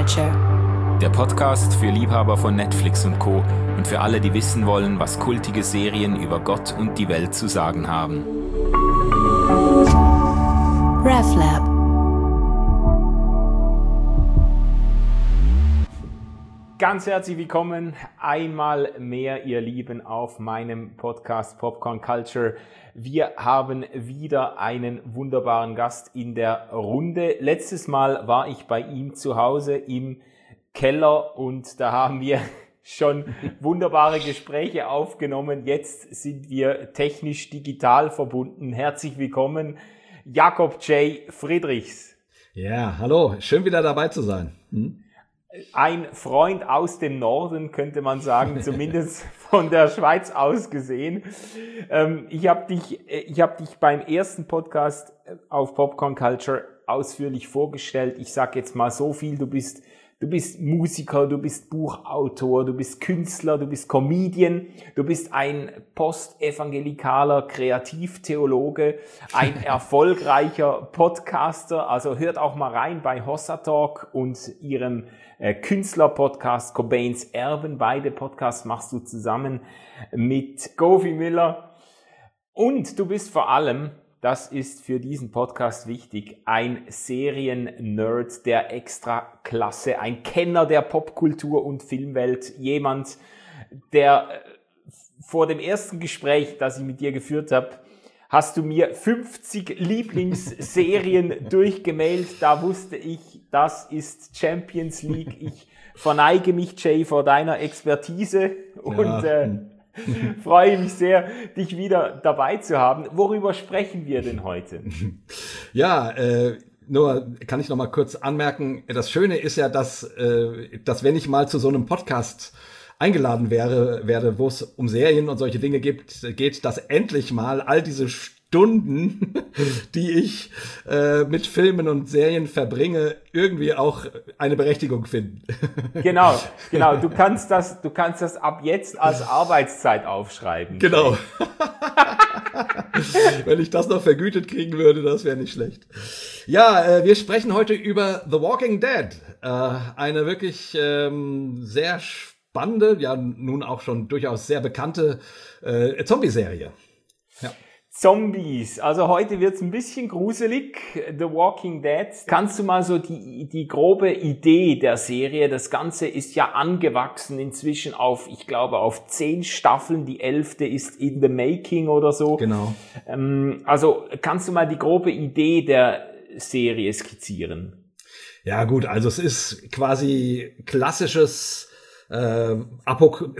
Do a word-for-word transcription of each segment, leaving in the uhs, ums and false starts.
Culture. Der Podcast für Liebhaber von Netflix und Co. und für alle, die wissen wollen, was kultige Serien über Gott und die Welt zu sagen haben. RevLab. Ganz herzlich willkommen einmal mehr, ihr Lieben, auf meinem Podcast Popcorn Culture. Wir haben wieder einen wunderbaren Gast in der Runde. Letztes Mal war ich bei ihm zu Hause im Keller und da haben wir schon wunderbare Gespräche aufgenommen. Jetzt sind wir technisch digital verbunden. Herzlich willkommen, Jakob J. Friedrichs. Ja, hallo, schön wieder dabei zu sein. Hm? Ein Freund aus dem Norden, könnte man sagen, zumindest von der Schweiz aus gesehen. Ähm, ich habe dich, ich habe dich beim ersten Podcast auf Popcorn Culture ausführlich vorgestellt. Ich sage jetzt mal so viel: Du bist, du bist Musiker, du bist Buchautor, du bist Künstler, du bist Comedian, du bist ein postevangelikaler Kreativtheologe, ein erfolgreicher Podcaster. Also hört auch mal rein bei Hossa Talk und ihrem äh, Künstler-Podcast Cobains Erben. Beide Podcasts machst du zusammen mit Gofi Miller. Und du bist vor allem, das ist für diesen Podcast wichtig, ein Serien-Nerd der Extraklasse, ein Kenner der Popkultur und Filmwelt, jemand, der vor dem ersten Gespräch, das ich mit dir geführt habe, hast du mir fünfzig Lieblingsserien durchgemailt. Da wusste ich, das ist Champions League. Ich verneige mich, Jay, vor deiner Expertise und ja. äh, freue mich sehr, dich wieder dabei zu haben. Worüber sprechen wir denn heute? Ja, äh, nur kann ich noch mal kurz anmerken, das Schöne ist ja, dass, äh, dass wenn ich mal zu so einem Podcast eingeladen wäre, werde, wo es um Serien und solche Dinge gibt, geht, dass endlich mal all diese Stunden, die ich äh, mit Filmen und Serien verbringe, irgendwie auch eine Berechtigung finden. Genau, genau. Du kannst das, du kannst das ab jetzt als Arbeitszeit aufschreiben. Genau. Wenn ich das noch vergütet kriegen würde, das wäre nicht schlecht. Ja, äh, wir sprechen heute über The Walking Dead. Äh, eine wirklich ähm, sehr spannende, ja nun auch schon durchaus sehr bekannte äh, Zombie-Serie. Ja. Zombies. Also heute wird's ein bisschen gruselig. The Walking Dead. Kannst du mal so die, die grobe Idee der Serie? Das Ganze ist ja angewachsen inzwischen auf, ich glaube, auf zehn Staffeln. Die elfte ist in the making oder so. Genau. Ähm, also kannst du mal die grobe Idee der Serie skizzieren? Ja gut, also es ist quasi klassisches Äh, Apok-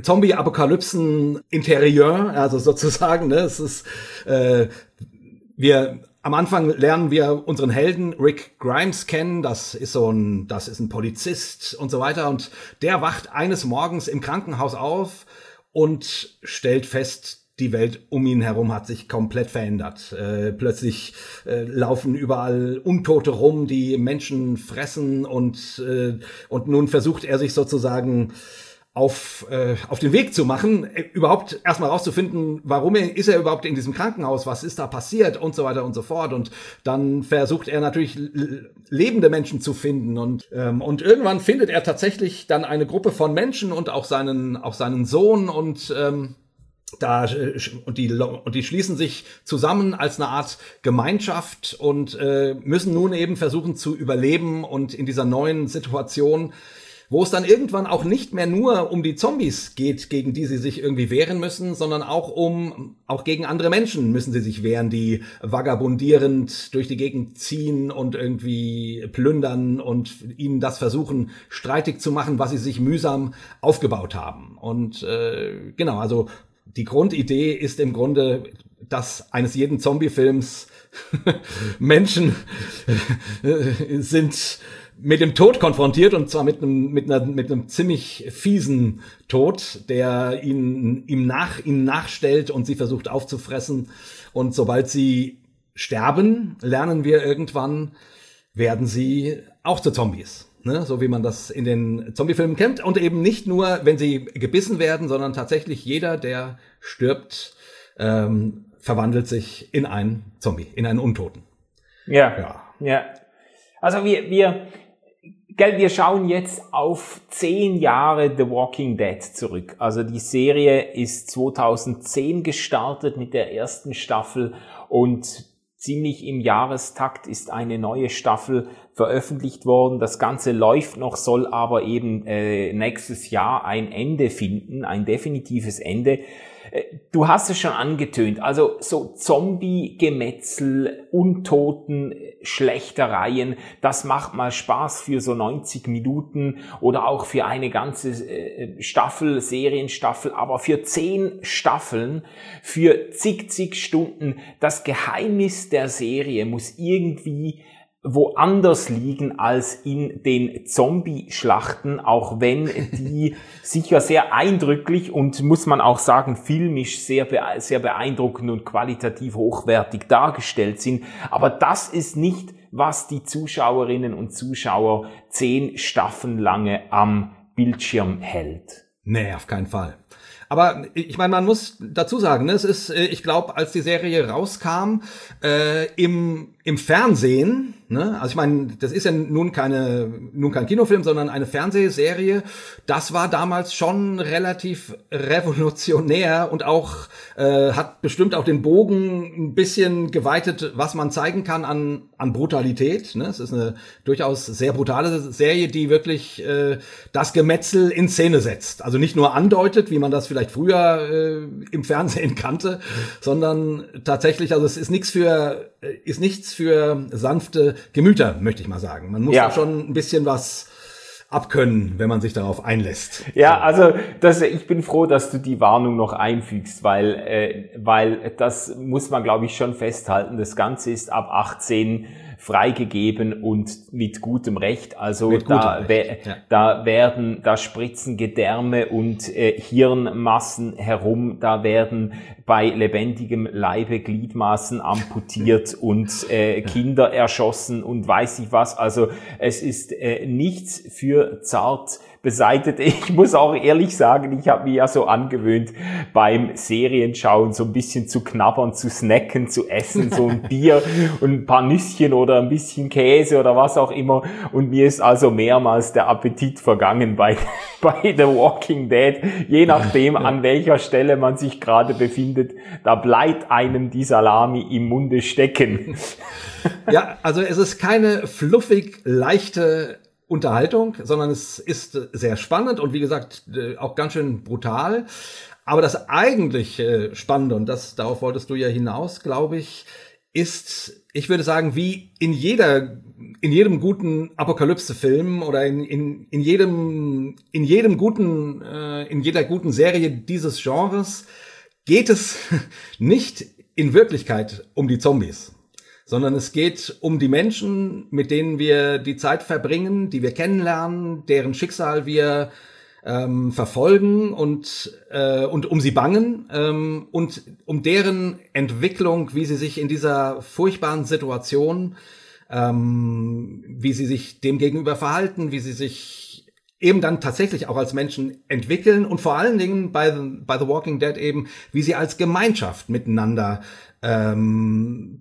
Zombie-Apokalypsen-Interieur, also sozusagen, ne, es ist, äh, wir, am Anfang lernen wir unseren Helden Rick Grimes kennen, das ist so ein, das ist ein Polizist und so weiter, und der wacht eines Morgens im Krankenhaus auf und stellt fest, die Welt um ihn herum hat sich komplett verändert. Äh, plötzlich äh, laufen überall Untote rum, die Menschen fressen, und äh, und nun versucht er sich sozusagen auf äh, auf den Weg zu machen, äh, überhaupt erstmal rauszufinden, warum er, ist er überhaupt in diesem Krankenhaus, was ist da passiert und so weiter und so fort. Und dann versucht er natürlich l- lebende Menschen zu finden, und ähm, und irgendwann findet er tatsächlich dann eine Gruppe von Menschen und auch seinen auch seinen Sohn, und ähm, Da, und die, und die schließen sich zusammen als eine Art Gemeinschaft und äh, müssen nun eben versuchen zu überleben, und in dieser neuen Situation, wo es dann irgendwann auch nicht mehr nur um die Zombies geht, gegen die sie sich irgendwie wehren müssen, sondern auch um, auch gegen andere Menschen müssen sie sich wehren, die vagabundierend durch die Gegend ziehen und irgendwie plündern und ihnen das versuchen, streitig zu machen, was sie sich mühsam aufgebaut haben. Und äh, genau, also die Grundidee ist im Grunde, dass eines jeden Zombie-Films Menschen sind mit dem Tod konfrontiert, und zwar mit einem mit einer mit einem ziemlich fiesen Tod, der ihnen ihm nach ihnen nachstellt und sie versucht aufzufressen. Und sobald sie sterben, lernen wir irgendwann, werden sie auch zu Zombies. Ne, so wie man das in den Zombie-Filmen kennt. Und eben nicht nur, wenn sie gebissen werden, sondern tatsächlich jeder, der stirbt, ähm, verwandelt sich in einen Zombie, in einen Untoten. Ja, ja. ja. Also wir, wir Gell, wir schauen jetzt auf zehn Jahre The Walking Dead zurück. Also die Serie ist zweitausendzehn gestartet mit der ersten Staffel und ziemlich im Jahrestakt ist eine neue Staffel veröffentlicht worden. Das Ganze läuft noch, soll aber eben äh, nächstes Jahr ein Ende finden, ein definitives Ende. Du hast es schon angetönt, also so Zombie-Gemetzel, Untoten, Schlechtereien, das macht mal Spaß für so neunzig Minuten oder auch für eine ganze Staffel, Serienstaffel, aber für zehn Staffeln, für zig, zig Stunden, das Geheimnis der Serie muss irgendwie woanders liegen als in den Zombie-Schlachten, auch wenn die sicher sehr eindrücklich und, muss man auch sagen, filmisch sehr, bee- sehr beeindruckend und qualitativ hochwertig dargestellt sind. Aber das ist nicht, was die Zuschauerinnen und Zuschauer zehn Staffeln lange am Bildschirm hält. Nee, auf keinen Fall. Aber ich meine, man muss dazu sagen, ne, es ist, ich glaube, als die Serie rauskam, äh, im im Fernsehen, ne, also ich meine, das ist ja nun keine nun kein Kinofilm, sondern eine Fernsehserie. Das war damals schon relativ revolutionär und auch äh, hat bestimmt auch den Bogen ein bisschen geweitet, was man zeigen kann an an Brutalität. Ne, es ist eine durchaus sehr brutale Serie, die wirklich äh, das Gemetzel in Szene setzt. Also nicht nur andeutet, wie man das vielleicht früher äh, im Fernsehen kannte, sondern tatsächlich, also es ist nichts für ist nichts für sanfte Gemüter, möchte ich mal sagen. Man muss ja da schon ein bisschen was abkönnen, wenn man sich darauf einlässt. Ja, also das, ich bin froh, dass du die Warnung noch einfügst, weil äh, weil das muss man, glaube ich, schon festhalten. Das Ganze ist ab achtzehn freigegeben und mit gutem Recht. Also mit gutem da, Recht. we- Ja. da werden, da spritzen Gedärme und äh, Hirnmassen herum. Da werden bei lebendigem Leibe Gliedmaßen amputiert und äh, Kinder erschossen und weiß ich was. Also es ist äh, nichts für zart beseitigt. Ich muss auch ehrlich sagen, ich habe mir ja so angewöhnt, beim Serienschauen so ein bisschen zu knabbern, zu snacken, zu essen, so ein Bier und ein paar Nüsschen oder ein bisschen Käse oder was auch immer. Und mir ist also mehrmals der Appetit vergangen bei, bei The Walking Dead. Je nachdem, an welcher Stelle man sich gerade befindet, da bleibt einem die Salami im Munde stecken. Ja, also es ist keine fluffig leichte Unterhaltung, sondern es ist sehr spannend und wie gesagt auch ganz schön brutal. Aber das eigentlich Spannende, und das darauf wolltest du ja hinaus, glaube ich, ist, ich würde sagen, wie in jeder, in jedem guten Apokalypse-Film oder in, in, in jedem, in jedem guten, äh, in jeder guten Serie dieses Genres geht es nicht in Wirklichkeit um die Zombies, sondern es geht um die Menschen, mit denen wir die Zeit verbringen, die wir kennenlernen, deren Schicksal wir ähm, verfolgen und äh, und um sie bangen ähm, und um deren Entwicklung, wie sie sich in dieser furchtbaren Situation, ähm, wie sie sich dem gegenüber verhalten, wie sie sich eben dann tatsächlich auch als Menschen entwickeln und vor allen Dingen bei The, bei The Walking Dead eben, wie sie als Gemeinschaft miteinander ähm,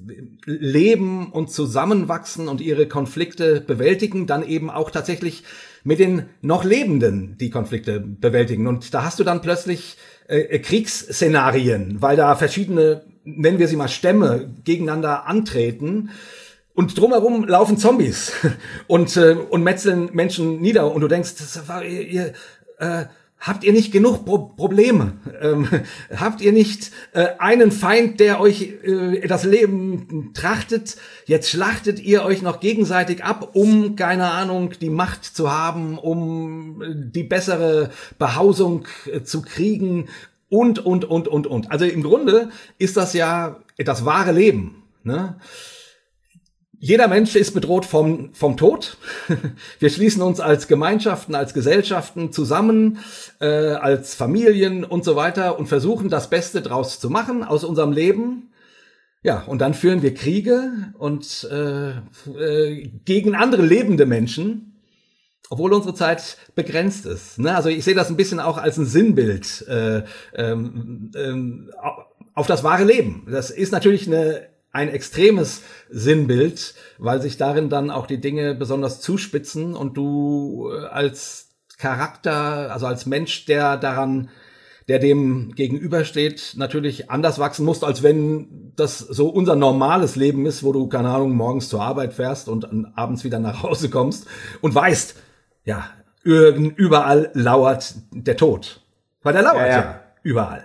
leben und zusammenwachsen und ihre Konflikte bewältigen, dann eben auch tatsächlich mit den noch Lebenden die Konflikte bewältigen. Und da hast du dann plötzlich äh, Kriegsszenarien, weil da verschiedene, nennen wir sie mal Stämme, gegeneinander antreten. Und drumherum laufen Zombies und äh, und metzeln Menschen nieder. Und du denkst, das war, ihr, ihr äh, habt ihr nicht genug Pro- Probleme? Ähm, habt ihr nicht äh, einen Feind, der euch äh, das Leben trachtet? Jetzt schlachtet ihr euch noch gegenseitig ab, um, keine Ahnung, die Macht zu haben, um äh, die bessere Behausung äh, zu kriegen und, und, und, und, und. Also im Grunde ist das ja das wahre Leben, ne? Jeder Mensch ist bedroht vom, vom Tod. Wir schließen uns als Gemeinschaften, als Gesellschaften zusammen, äh, als Familien und so weiter und versuchen, das Beste draus zu machen aus unserem Leben. Ja, und dann führen wir Kriege und äh, äh, gegen andere lebende Menschen, obwohl unsere Zeit begrenzt ist. Ne? Also ich sehe das ein bisschen auch als ein Sinnbild äh, ähm, ähm, auf das wahre Leben. Das ist natürlich eine ein extremes Sinnbild, weil sich darin dann auch die Dinge besonders zuspitzen und du als Charakter, also als Mensch, der daran, der dem gegenübersteht, natürlich anders wachsen musst, als wenn das so unser normales Leben ist, wo du, keine Ahnung, morgens zur Arbeit fährst und abends wieder nach Hause kommst und weißt, ja, überall lauert der Tod. Weil der lauert ja, ja. ja überall.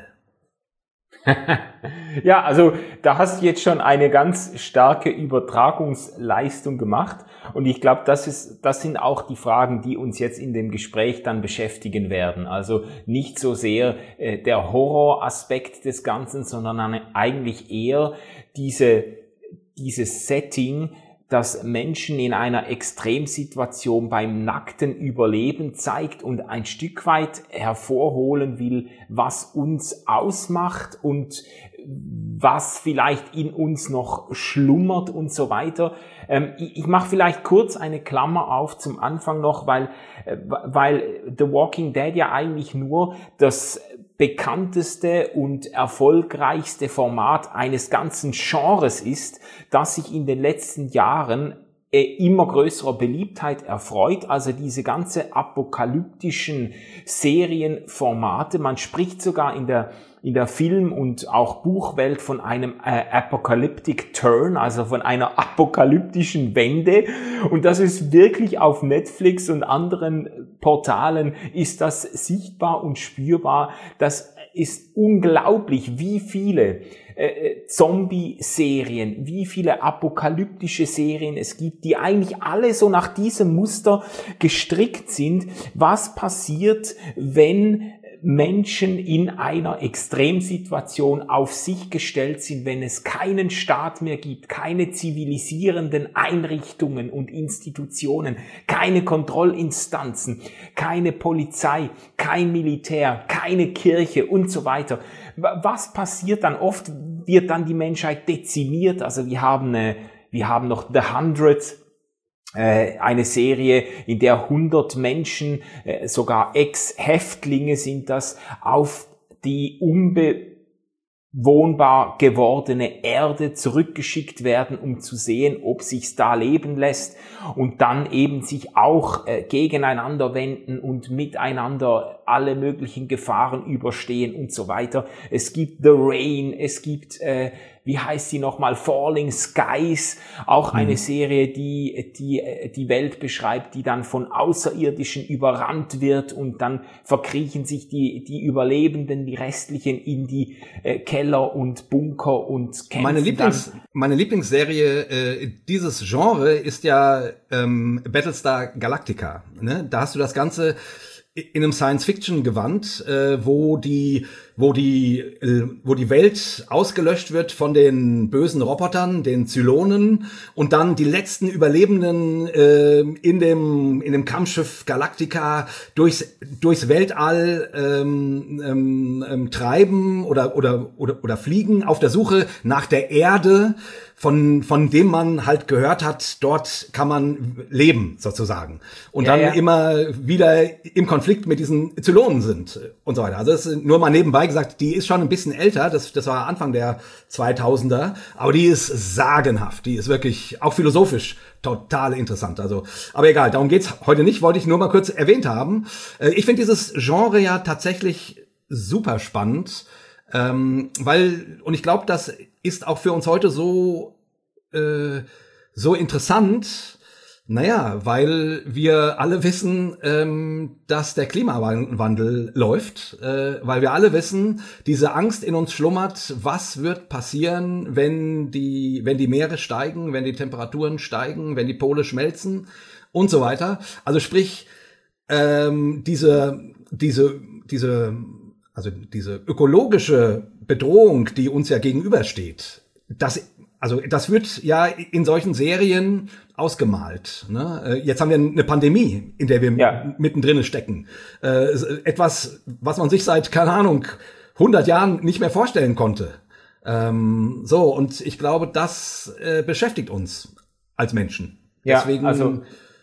Ja, also da hast du jetzt schon eine ganz starke Übertragungsleistung gemacht und ich glaube, das ist, das sind auch die Fragen, die uns jetzt in dem Gespräch dann beschäftigen werden. Also nicht so sehr äh, der Horroraspekt des Ganzen, sondern eigentlich eher diese, dieses Setting, das Menschen in einer Extremsituation beim nackten Überleben zeigt und ein Stück weit hervorholen will, was uns ausmacht und was vielleicht in uns noch schlummert und so weiter. Ähm, ich ich mache vielleicht kurz eine Klammer auf zum Anfang noch, weil, äh, weil The Walking Dead ja eigentlich nur das bekannteste und erfolgreichste Format eines ganzen Genres ist, das sich in den letzten Jahren immer größerer Beliebtheit erfreut, also diese ganze apokalyptischen Serienformate. Man spricht sogar in der in der Film- und auch Buchwelt von einem äh, Apocalyptic Turn, also von einer apokalyptischen Wende. Und das ist wirklich auf Netflix und anderen Portalen ist das sichtbar und spürbar. Das ist unglaublich, wie viele äh, Zombie-Serien, wie viele apokalyptische Serien es gibt, die eigentlich alle so nach diesem Muster gestrickt sind. Was passiert, wenn Menschen in einer Extremsituation auf sich gestellt sind, wenn es keinen Staat mehr gibt, keine zivilisierenden Einrichtungen und Institutionen, keine Kontrollinstanzen, keine Polizei, kein Militär, keine Kirche und so weiter. Was passiert dann? Oft wird dann die Menschheit dezimiert. Also wir haben, eine, wir haben noch The Hundred, eine Serie, in der hundert Menschen, sogar Ex-Häftlinge sind das, auf die unbewohnbar gewordene Erde zurückgeschickt werden, um zu sehen, ob sich's da leben lässt und dann eben sich auch gegeneinander wenden und miteinander alle möglichen Gefahren überstehen und so weiter. Es gibt The Rain, es gibt äh, wie heißt sie nochmal, Falling Skies, auch eine Serie, die die die Welt beschreibt, die dann von Außerirdischen überrannt wird und dann verkriechen sich die die Überlebenden, die Restlichen in die äh, Keller und Bunker und kämpfen. Meine Lieblings dann. meine Lieblingsserie äh, dieses Genre ist ja ähm, Battlestar Galactica. Ne? Da hast du das Ganze in einem Science-Fiction-Gewand, äh, wo die, wo die, äh, wo die Welt ausgelöscht wird von den bösen Robotern, den Zylonen, und dann die letzten Überlebenden äh, in dem, in dem Kampfschiff Galactica durchs, durchs Weltall ähm, ähm, ähm, treiben oder, oder, oder, oder fliegen auf der Suche nach der Erde, von von dem man halt gehört hat, dort kann man leben sozusagen und ja, dann ja. immer wieder im Konflikt mit diesen Zylonen sind und so weiter. Also das ist nur mal nebenbei gesagt, die ist schon ein bisschen älter, das das war Anfang der zweitausender, aber die ist sagenhaft, die ist wirklich auch philosophisch total interessant. Also, aber egal, darum geht's heute nicht, wollte ich nur mal kurz erwähnt haben. Ich finde dieses Genre ja tatsächlich super spannend, ähm, weil, und ich glaube, das ist auch für uns heute so äh, so interessant, naja, weil wir alle wissen, ähm, dass der Klimawandel läuft, äh, weil wir alle wissen, diese Angst in uns schlummert, was wird passieren, wenn die wenn die Meere steigen, wenn die Temperaturen steigen, wenn die Pole schmelzen und so weiter. Also sprich, ähm, diese diese diese also diese ökologische Bedrohung, die uns ja gegenübersteht, das, also das wird ja in solchen Serien ausgemalt. Ne? Jetzt haben wir eine Pandemie, in der wir ja. mittendrin stecken. Äh, etwas, was man sich seit, keine Ahnung, hundert Jahren nicht mehr vorstellen konnte. Ähm, so, und ich glaube, das äh, beschäftigt uns als Menschen. Ja, Deswegen, also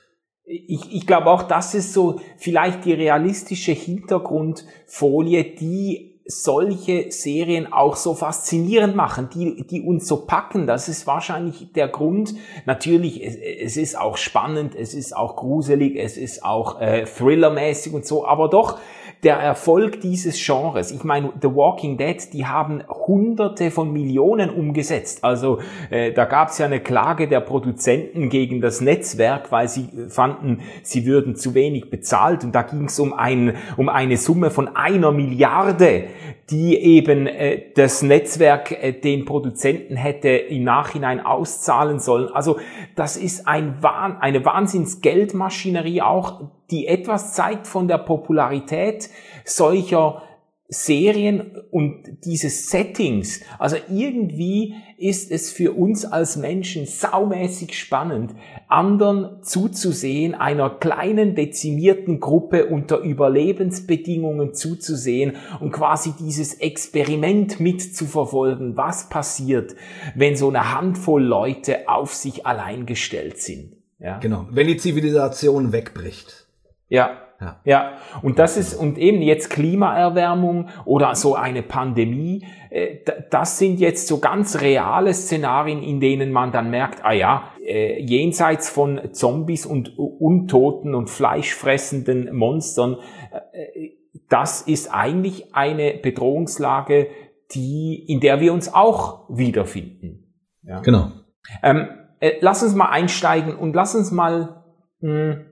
Ich, ich glaube auch, das ist so vielleicht die realistische Hintergrundfolie, die solche Serien auch so faszinierend machen, die, die uns so packen. Das ist wahrscheinlich der Grund. Natürlich, es, es ist auch spannend, es ist auch gruselig, es ist auch äh, thrillermäßig und so, aber doch der Erfolg dieses Genres. Ich meine, The Walking Dead, die haben Hunderte von Millionen umgesetzt. Also äh, da gab es ja eine Klage der Produzenten gegen das Netzwerk, weil sie fanden, sie würden zu wenig bezahlt. Und da ging es um, ein, um eine Summe von einer Milliarde, die eben äh, das Netzwerk äh, den Produzenten hätte im Nachhinein auszahlen sollen. Also das ist ein Wahn, eine Wahnsinnsgeldmaschinerie auch, die etwas zeigt von der Popularität solcher Serien und dieses Settings. Also irgendwie ist es für uns als Menschen saumäßig spannend, anderen zuzusehen, einer kleinen dezimierten Gruppe unter Überlebensbedingungen zuzusehen und quasi dieses Experiment mitzuverfolgen, was passiert, wenn so eine Handvoll Leute auf sich allein gestellt sind. Ja. Genau, wenn die Zivilisation wegbricht. Ja, ja, ja. Und das ist, und eben jetzt Klimaerwärmung oder so eine Pandemie, äh, das sind jetzt so ganz reale Szenarien, in denen man dann merkt, ah ja, äh, jenseits von Zombies und Untoten und fleischfressenden Monstern, äh, das ist eigentlich eine Bedrohungslage, die, in der wir uns auch wiederfinden. Ja. Genau. Ähm, äh, lass uns mal einsteigen und lass uns mal, mh,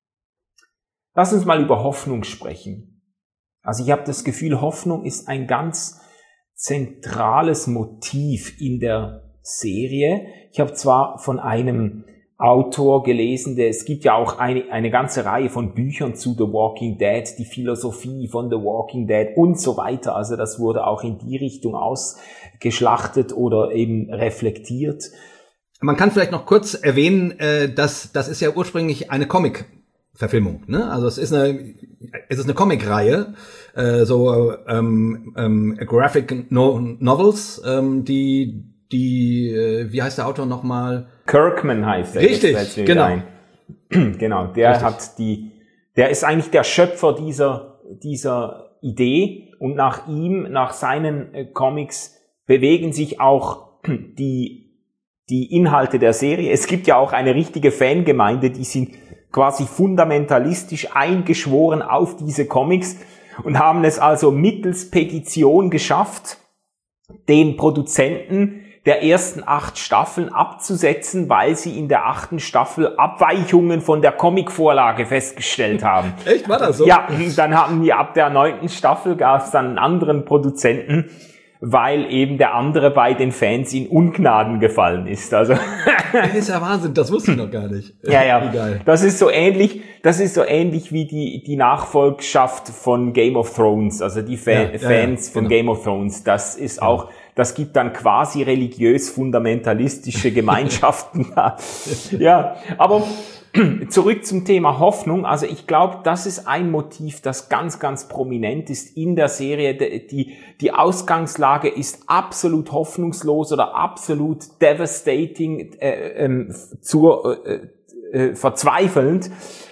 Lass uns mal über Hoffnung sprechen. Also ich habe das Gefühl, Hoffnung ist ein ganz zentrales Motiv in der Serie. Ich habe zwar von einem Autor gelesen, der, es gibt ja auch eine, eine ganze Reihe von Büchern zu The Walking Dead, die Philosophie von The Walking Dead und so weiter. Also das wurde auch in die Richtung ausgeschlachtet oder eben reflektiert. Man kann vielleicht noch kurz erwähnen, dass das ist ja ursprünglich eine Comic Verfilmung, ne? Also es ist eine, es ist eine Comic-Reihe, äh, so ähm, ähm, Graphic no Novels, ähm, die, die, äh, wie heißt der Autor nochmal? Kirkman heißt er. Richtig, genau. Genau, der Richtig. hat die, der ist eigentlich der Schöpfer dieser, dieser Idee und nach ihm, nach seinen äh, Comics bewegen sich auch die, die Inhalte der Serie. Es gibt ja auch eine richtige Fangemeinde, die sind quasi fundamentalistisch eingeschworen auf diese Comics und haben es also mittels Petition geschafft, den Produzenten der ersten acht Staffeln abzusetzen, weil sie in der achten Staffel Abweichungen von der Comicvorlage festgestellt haben. Echt, war das so? Ja, dann haben die ab der neunten Staffel gab es dann einen anderen Produzenten, weil eben der andere bei den Fans in Ungnaden gefallen ist. Also das ist ja Wahnsinn, das wusste ich noch gar nicht. Ja, ja. Egal. Das ist so ähnlich, das ist so ähnlich wie die die Nachfolgschaft von Game of Thrones, also die Fa- ja, Fans ja, ja, von genau. Game of Thrones. Das ist ja. auch, das gibt dann quasi religiös fundamentalistische Gemeinschaften. Ja, aber zurück zum Thema Hoffnung. Also ich glaube, das ist ein Motiv, das ganz, ganz prominent ist in der Serie. Die, die Ausgangslage ist absolut hoffnungslos oder absolut devastating, äh, äh, zur, äh, äh, verzweifelnd.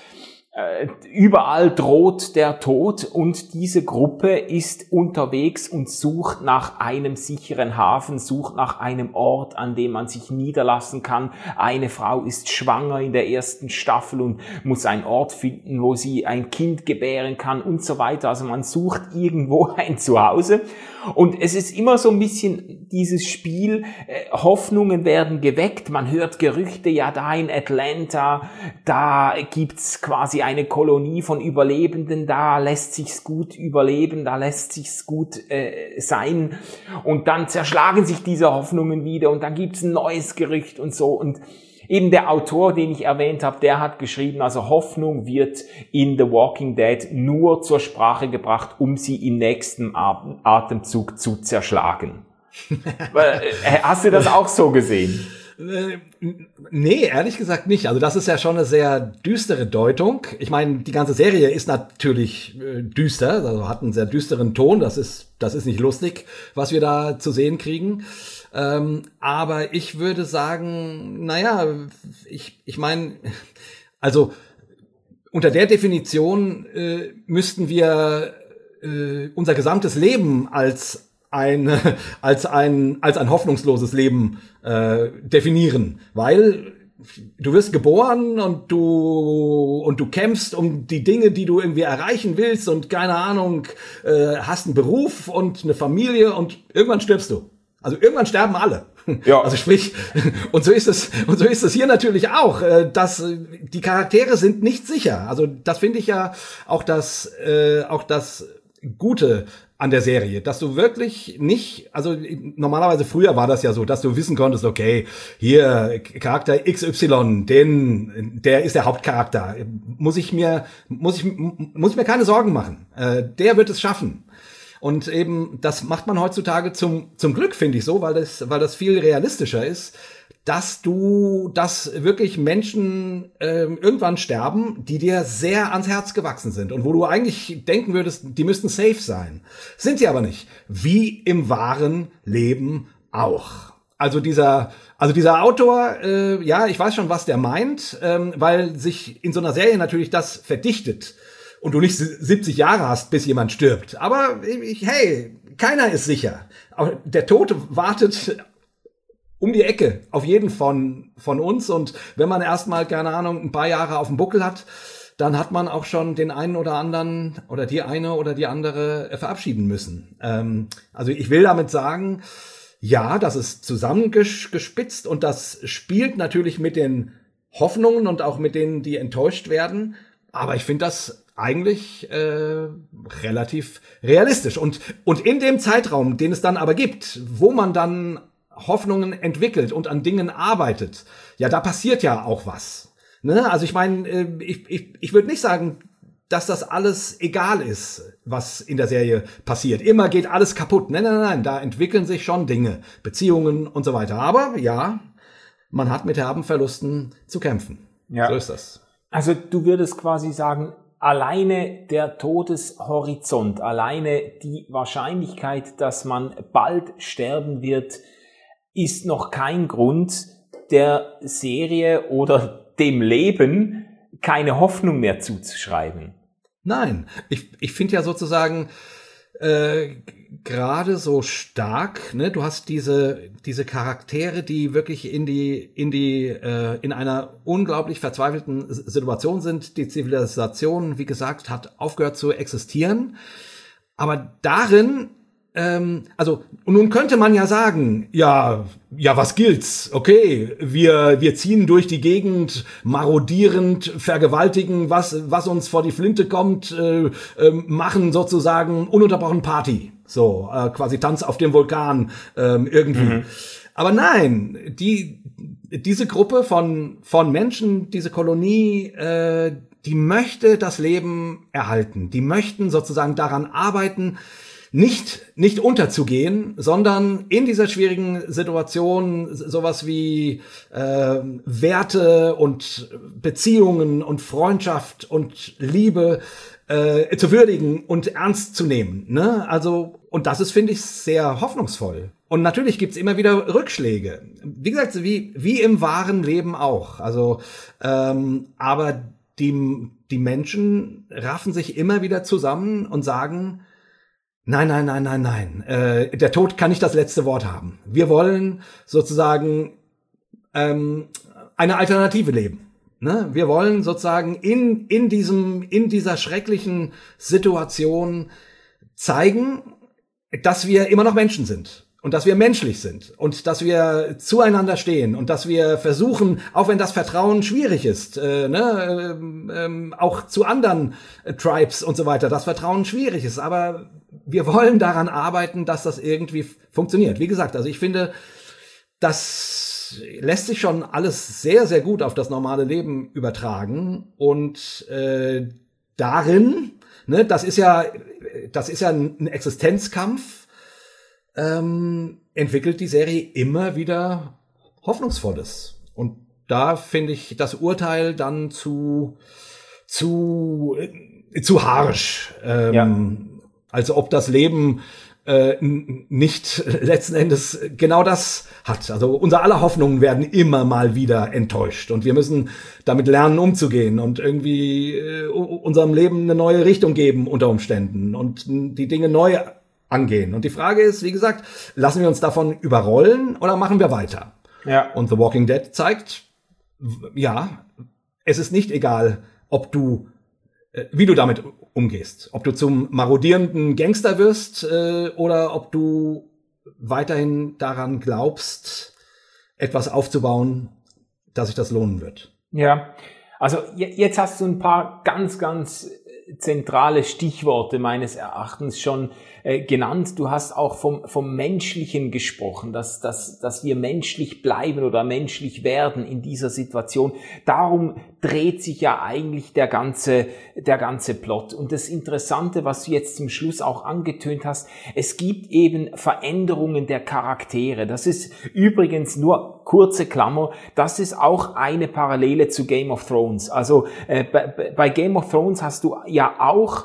Überall droht der Tod und diese Gruppe ist unterwegs und sucht nach einem sicheren Hafen, sucht nach einem Ort, an dem man sich niederlassen kann. Eine Frau ist schwanger in der ersten Staffel und muss einen Ort finden, wo sie ein Kind gebären kann und so weiter. Also man sucht irgendwo ein Zuhause und es ist immer so ein bisschen dieses Spiel, äh, Hoffnungen werden geweckt, man hört Gerüchte, ja da in Atlanta, da gibt's quasi eine Kolonie von Überlebenden, da lässt sich's gut überleben, da lässt sich's gut äh, sein und dann zerschlagen sich diese Hoffnungen wieder und dann gibt's ein neues Gerücht und so und eben der Autor, den ich erwähnt habe, der hat geschrieben, also Hoffnung wird in The Walking Dead nur zur Sprache gebracht, um sie im nächsten Atemzug zu zerschlagen. Hast du das auch so gesehen? Nee, ehrlich gesagt nicht. Also das ist ja schon eine sehr düstere Deutung. Ich meine, die ganze Serie ist natürlich äh, düster, also hat einen sehr düsteren Ton. Das ist, das ist nicht lustig, was wir da zu sehen kriegen. Ähm, aber ich würde sagen, naja, ich, ich meine, also unter der Definition äh, müssten wir äh, unser gesamtes Leben als ein als ein als ein hoffnungsloses Leben äh, definieren, weil du wirst geboren und du und du kämpfst um die Dinge, die du irgendwie erreichen willst und keine Ahnung, äh, hast einen Beruf und eine Familie und irgendwann stirbst du. Also irgendwann sterben alle. Ja. Also sprich, und so ist es, und so ist es hier natürlich auch, äh, dass äh, die Charaktere sind nicht sicher. Also das finde ich ja auch das, äh, auch das Gute an der Serie, dass du wirklich nicht, also normalerweise früher war das ja so, dass du wissen konntest, okay, hier Charakter X Y, den, der ist der Hauptcharakter, muss ich mir, muss ich, muss ich mir keine Sorgen machen, äh, der wird es schaffen. Und eben, das macht man heutzutage zum, zum Glück, finde ich so, weil das, weil das viel realistischer ist, dass du, dass wirklich Menschen äh, irgendwann sterben, die dir sehr ans Herz gewachsen sind und wo du eigentlich denken würdest, die müssten safe sein. Sind sie aber nicht. Wie im wahren Leben auch. Also dieser, also dieser Autor, äh, ja, ich weiß schon, was der meint, ähm, weil sich in so einer Serie natürlich das verdichtet. Und du nicht siebzig Jahre hast, bis jemand stirbt. Aber ich, hey, keiner ist sicher. Der Tod wartet um die Ecke auf jeden von von uns. Und wenn man erstmal, keine Ahnung, ein paar Jahre auf dem Buckel hat, dann hat man auch schon den einen oder anderen oder die eine oder die andere verabschieden müssen. Ähm, also ich will damit sagen, ja, das ist zusammengespitzt und das spielt natürlich mit den Hoffnungen und auch mit denen, die enttäuscht werden. Aber ich finde das eigentlich äh, relativ realistisch. Und, und in dem Zeitraum, den es dann aber gibt, wo man dann Hoffnungen entwickelt und an Dingen arbeitet, ja, da passiert ja auch was. Ne? Also ich meine, äh, ich, ich, ich würde nicht sagen, dass das alles egal ist, was in der Serie passiert. Immer geht alles kaputt. Nein, nein, nein, da entwickeln sich schon Dinge, Beziehungen und so weiter. Aber ja, man hat mit herben Verlusten zu kämpfen. Ja. So ist das. Also du würdest quasi sagen, alleine der Todeshorizont, alleine die Wahrscheinlichkeit, dass man bald sterben wird, ist noch kein Grund, der Serie oder dem Leben keine Hoffnung mehr zuzuschreiben. Nein, ich, ich finde ja sozusagen äh, gerade so stark, ne, du hast diese diese Charaktere, die wirklich in die in die äh, in einer unglaublich verzweifelten Situation sind. Die Zivilisation, wie gesagt, hat aufgehört zu existieren, aber darin ähm, also und nun könnte man ja sagen, ja, ja, was gilt's? Okay, wir wir ziehen durch die Gegend, marodierend, vergewaltigen, was was uns vor die Flinte kommt, äh, äh, machen sozusagen ununterbrochen Party. So, äh, quasi Tanz auf dem Vulkan ähm, irgendwie. Mhm. Aber nein, die diese Gruppe von von Menschen, diese Kolonie, äh, die möchte das Leben erhalten. Die möchten sozusagen daran arbeiten, nicht nicht unterzugehen, sondern in dieser schwierigen Situation sowas wie äh, Werte und Beziehungen und Freundschaft und Liebe äh, zu würdigen und ernst zu nehmen. Ne? Also und das ist, finde ich, sehr hoffnungsvoll. Und natürlich gibt's immer wieder Rückschläge. Wie gesagt, wie wie im wahren Leben auch. Also ähm, aber die die Menschen raffen sich immer wieder zusammen und sagen: Nein, nein, nein, nein, nein. Äh, der Tod kann nicht das letzte Wort haben. Wir wollen sozusagen ähm, eine Alternative leben. Ne? Wir wollen sozusagen in in diesem in dieser schrecklichen Situation zeigen, dass wir immer noch Menschen sind und dass wir menschlich sind und dass wir zueinander stehen und dass wir versuchen, auch wenn das Vertrauen schwierig ist, äh, ne, ähm, ähm, auch zu anderen äh, Tribes und so weiter, das Vertrauen schwierig ist, aber wir wollen daran arbeiten, dass das irgendwie funktioniert. Wie gesagt, also ich finde, das lässt sich schon alles sehr, sehr gut auf das normale Leben übertragen und äh, darin, ne, das ist ja, das ist ja ein Existenzkampf, ähm, entwickelt die Serie immer wieder Hoffnungsvolles. Und da finde ich das Urteil dann zu, zu, äh, zu harsch. Ähm, ja. Also ob das Leben äh, nicht letzten Endes genau das hat. Also unser aller Hoffnungen werden immer mal wieder enttäuscht und wir müssen damit lernen, umzugehen und irgendwie äh, unserem Leben eine neue Richtung geben unter Umständen und die Dinge neu angehen. Und die Frage ist, wie gesagt, lassen wir uns davon überrollen oder machen wir weiter? Ja. Und The Walking Dead zeigt, ja, es ist nicht egal, ob du, äh, wie du damit umgehst. Ob du zum marodierenden Gangster wirst äh, oder ob du weiterhin daran glaubst, etwas aufzubauen, dass sich das lohnen wird. Ja, also jetzt hast du ein paar ganz, ganz zentrale Stichworte meines Erachtens schon äh, genannt. Du hast auch vom, vom Menschlichen gesprochen, dass, dass, dass wir menschlich bleiben oder menschlich werden in dieser Situation. Darum dreht sich ja eigentlich der ganze, der ganze Plot. Und das Interessante, was du jetzt zum Schluss auch angetönt hast, es gibt eben Veränderungen der Charaktere. Das ist übrigens nur kurze Klammer, das ist auch eine Parallele zu Game of Thrones. Also äh, bei, bei Game of Thrones hast du ja auch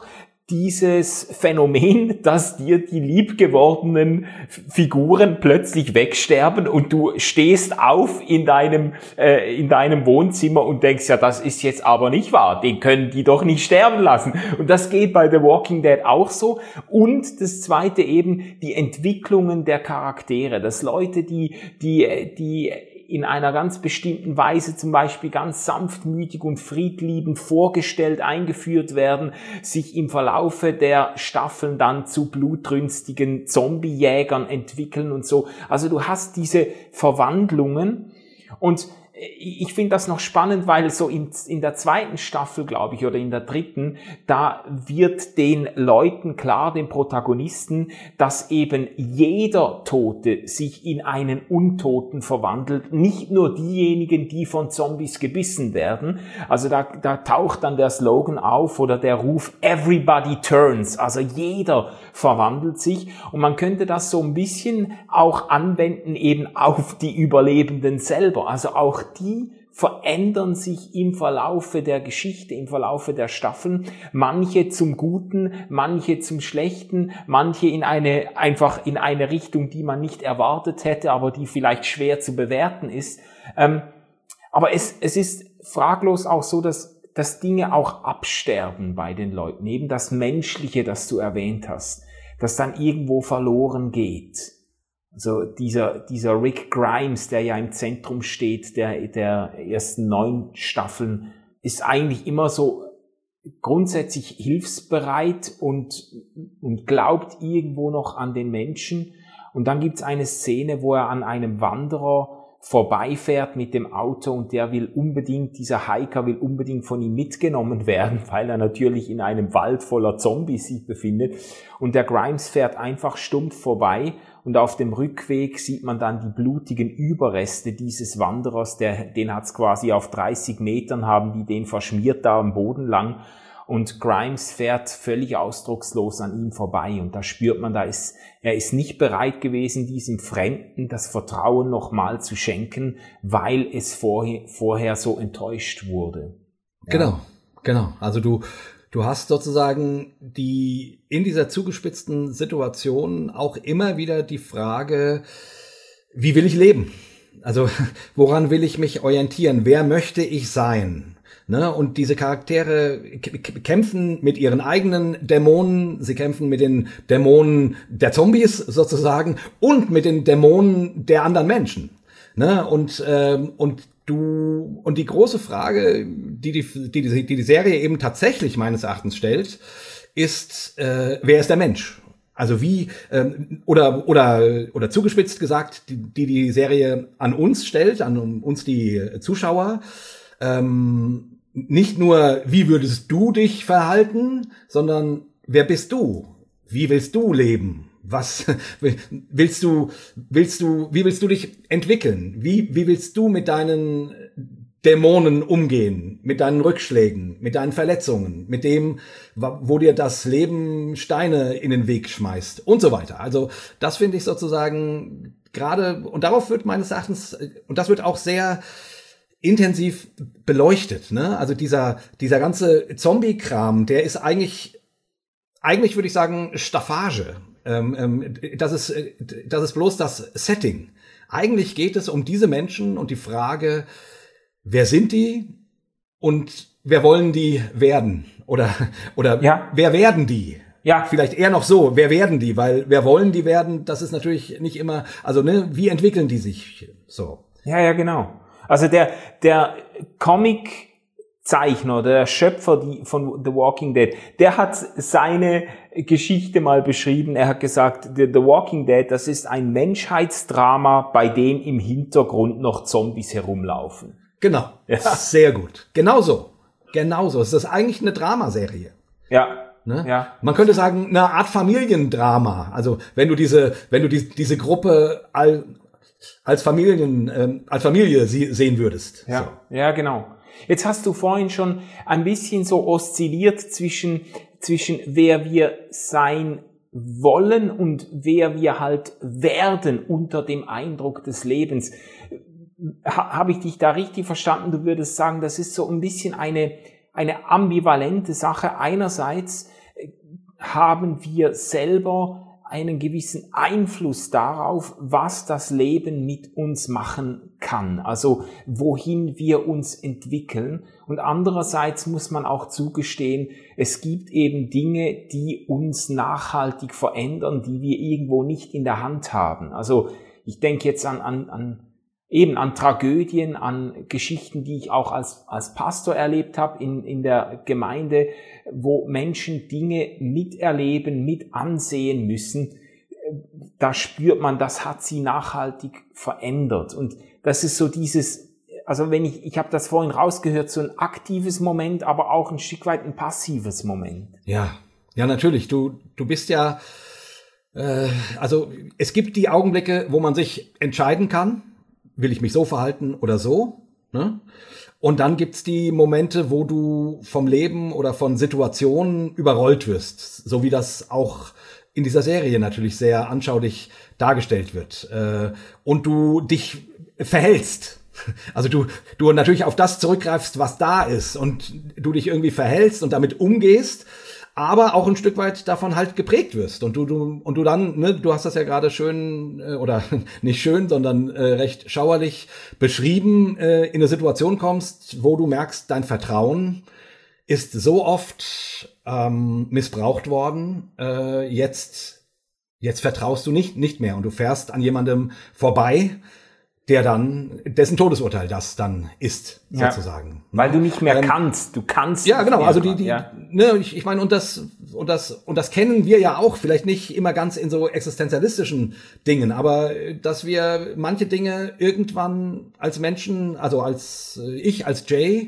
dieses Phänomen, dass dir die liebgewordenen Figuren plötzlich wegsterben und du stehst auf in deinem äh, in deinem Wohnzimmer und denkst, ja, das ist jetzt aber nicht wahr, den können die doch nicht sterben lassen. Und das geht bei The Walking Dead auch so. Und das Zweite eben, die Entwicklungen der Charaktere, dass Leute, die die die in einer ganz bestimmten Weise zum Beispiel ganz sanftmütig und friedliebend vorgestellt, eingeführt werden, sich im Verlaufe der Staffeln dann zu blutrünstigen Zombiejägern entwickeln und so. Also du hast diese Verwandlungen und ich finde das noch spannend, weil so in, in der zweiten Staffel, glaube ich, oder in der dritten, da wird den Leuten klar, den Protagonisten, dass eben jeder Tote sich in einen Untoten verwandelt. Nicht nur diejenigen, die von Zombies gebissen werden. Also da, da taucht dann der Slogan auf oder der Ruf Everybody turns. Also jeder verwandelt sich. Und man könnte das so ein bisschen auch anwenden eben auf die Überlebenden selber. Also auch die verändern sich im Verlaufe der Geschichte, im Verlaufe der Staffeln. Manche zum Guten, manche zum Schlechten, manche in eine, einfach in eine Richtung, die man nicht erwartet hätte, aber die vielleicht schwer zu bewerten ist. Ähm, aber es, es ist fraglos auch so, dass, dass Dinge auch absterben bei den Leuten. Eben das Menschliche, das du erwähnt hast, das dann irgendwo verloren geht. Also dieser, dieser Rick Grimes, der ja im Zentrum steht, der, der ersten neun Staffeln, ist eigentlich immer so grundsätzlich hilfsbereit und, und glaubt irgendwo noch an den Menschen. Und dann gibt's eine Szene, wo er an einem Wanderer vorbeifährt mit dem Auto und der will unbedingt, dieser Hiker will unbedingt von ihm mitgenommen werden, weil er natürlich in einem Wald voller Zombies sich befindet. Und der Grimes fährt einfach stumpf vorbei und auf dem Rückweg sieht man dann die blutigen Überreste dieses Wanderers, der, den hat's quasi auf dreißig Metern, haben die den verschmiert da am Boden lang. Und Grimes fährt völlig ausdruckslos an ihm vorbei und da spürt man, da ist, er ist nicht bereit gewesen, diesem Fremden das Vertrauen nochmal zu schenken, weil es vorher, vorher so enttäuscht wurde. Ja. Genau, genau. Also du, du hast sozusagen die, in dieser zugespitzten Situation auch immer wieder die Frage, wie will ich leben? Also woran will ich mich orientieren? Wer möchte ich sein? Ne, und diese Charaktere k- kämpfen mit ihren eigenen Dämonen, sie kämpfen mit den Dämonen der Zombies sozusagen und mit den Dämonen der anderen Menschen. Ne, und ähm, und du und die große Frage, die die, die die die Serie eben tatsächlich meines Erachtens stellt, ist, äh, wer ist der Mensch? Also wie ähm, oder oder oder zugespitzt gesagt, die, die die Serie an uns stellt, an uns die Zuschauer. Ähm, nicht nur, wie würdest du dich verhalten, sondern wer bist du? Wie willst du leben? Was willst du, willst du, wie willst du dich entwickeln? Wie, wie willst du mit deinen Dämonen umgehen? Mit deinen Rückschlägen, mit deinen Verletzungen, mit dem, wo dir das Leben Steine in den Weg schmeißt und so weiter. Also, das finde ich sozusagen gerade, und darauf wird meines Erachtens, und das wird auch sehr intensiv beleuchtet, ne? Also dieser dieser ganze Zombie-Kram, der ist eigentlich eigentlich würde ich sagen Staffage. Ähm, ähm, das ist, das ist bloß das Setting. Eigentlich geht es um diese Menschen und die Frage, wer sind die und wer wollen die werden? Oder, oder ja. wer werden die? Ja. Vielleicht eher noch so, wer werden die? Weil wer wollen die werden, das ist natürlich nicht immer, also ne, wie entwickeln die sich so? Ja, ja, genau. Also der, der Comic-Zeichner, der Schöpfer von The Walking Dead, der hat seine Geschichte mal beschrieben. Er hat gesagt, The Walking Dead, das ist ein Menschheitsdrama, bei dem im Hintergrund noch Zombies herumlaufen. Genau. Ja. Sehr gut. Genauso. Genauso. Es ist eigentlich eine Dramaserie. Ja. Ne? Ja. Man könnte sagen, eine Art Familiendrama. Also wenn du diese, wenn du die, diese Gruppe all, als Familien, ähm, als Familie sie, sehen würdest. Ja, so. Ja, genau. Jetzt hast du vorhin schon ein bisschen so oszilliert zwischen, zwischen wer wir sein wollen und wer wir halt werden unter dem Eindruck des Lebens. Ha, habe ich dich da richtig verstanden? Du würdest sagen, das ist so ein bisschen eine, eine ambivalente Sache. Einerseits haben wir selber einen gewissen Einfluss darauf, was das Leben mit uns machen kann, also wohin wir uns entwickeln. Und andererseits muss man auch zugestehen, es gibt eben Dinge, die uns nachhaltig verändern, die wir irgendwo nicht in der Hand haben. Also ich denke jetzt an, an, an eben an Tragödien, an Geschichten, die ich auch als, als Pastor erlebt habe in, in der Gemeinde, wo Menschen Dinge miterleben, mit ansehen müssen. Da spürt man, das hat sie nachhaltig verändert. Und das ist so dieses, also wenn ich, ich habe das vorhin rausgehört, so ein aktives Moment, aber auch ein Stück weit ein passives Moment. Ja, ja, natürlich. Du, du bist ja, äh, also es gibt die Augenblicke, wo man sich entscheiden kann, will ich mich so verhalten oder so, ne? Und dann gibt's die Momente, wo du vom Leben oder von Situationen überrollt wirst, so wie das auch in dieser Serie natürlich sehr anschaulich dargestellt wird. Und du dich verhältst. Also du, du natürlich auf das zurückgreifst, was da ist und du dich irgendwie verhältst und damit umgehst, aber auch ein Stück weit davon halt geprägt wirst. Und du, du, und du dann, ne, du hast das ja gerade schön, äh, oder nicht schön, sondern äh, recht schauerlich beschrieben, äh, in eine Situation kommst, wo du merkst, dein Vertrauen ist so oft ähm, missbraucht worden, äh, jetzt, jetzt vertraust du nicht, nicht mehr und du fährst an jemandem vorbei, der dann, dessen Todesurteil das dann ist, ja, sozusagen. Weil du nicht mehr ähm, kannst, du kannst ja, nicht genau, mehr, also die, die, ja. ne, ich, ich meine, und das, und das, und das kennen wir ja auch, vielleicht nicht immer ganz in so existenzialistischen Dingen, aber dass wir manche Dinge irgendwann als Menschen, also als ich, als Jay,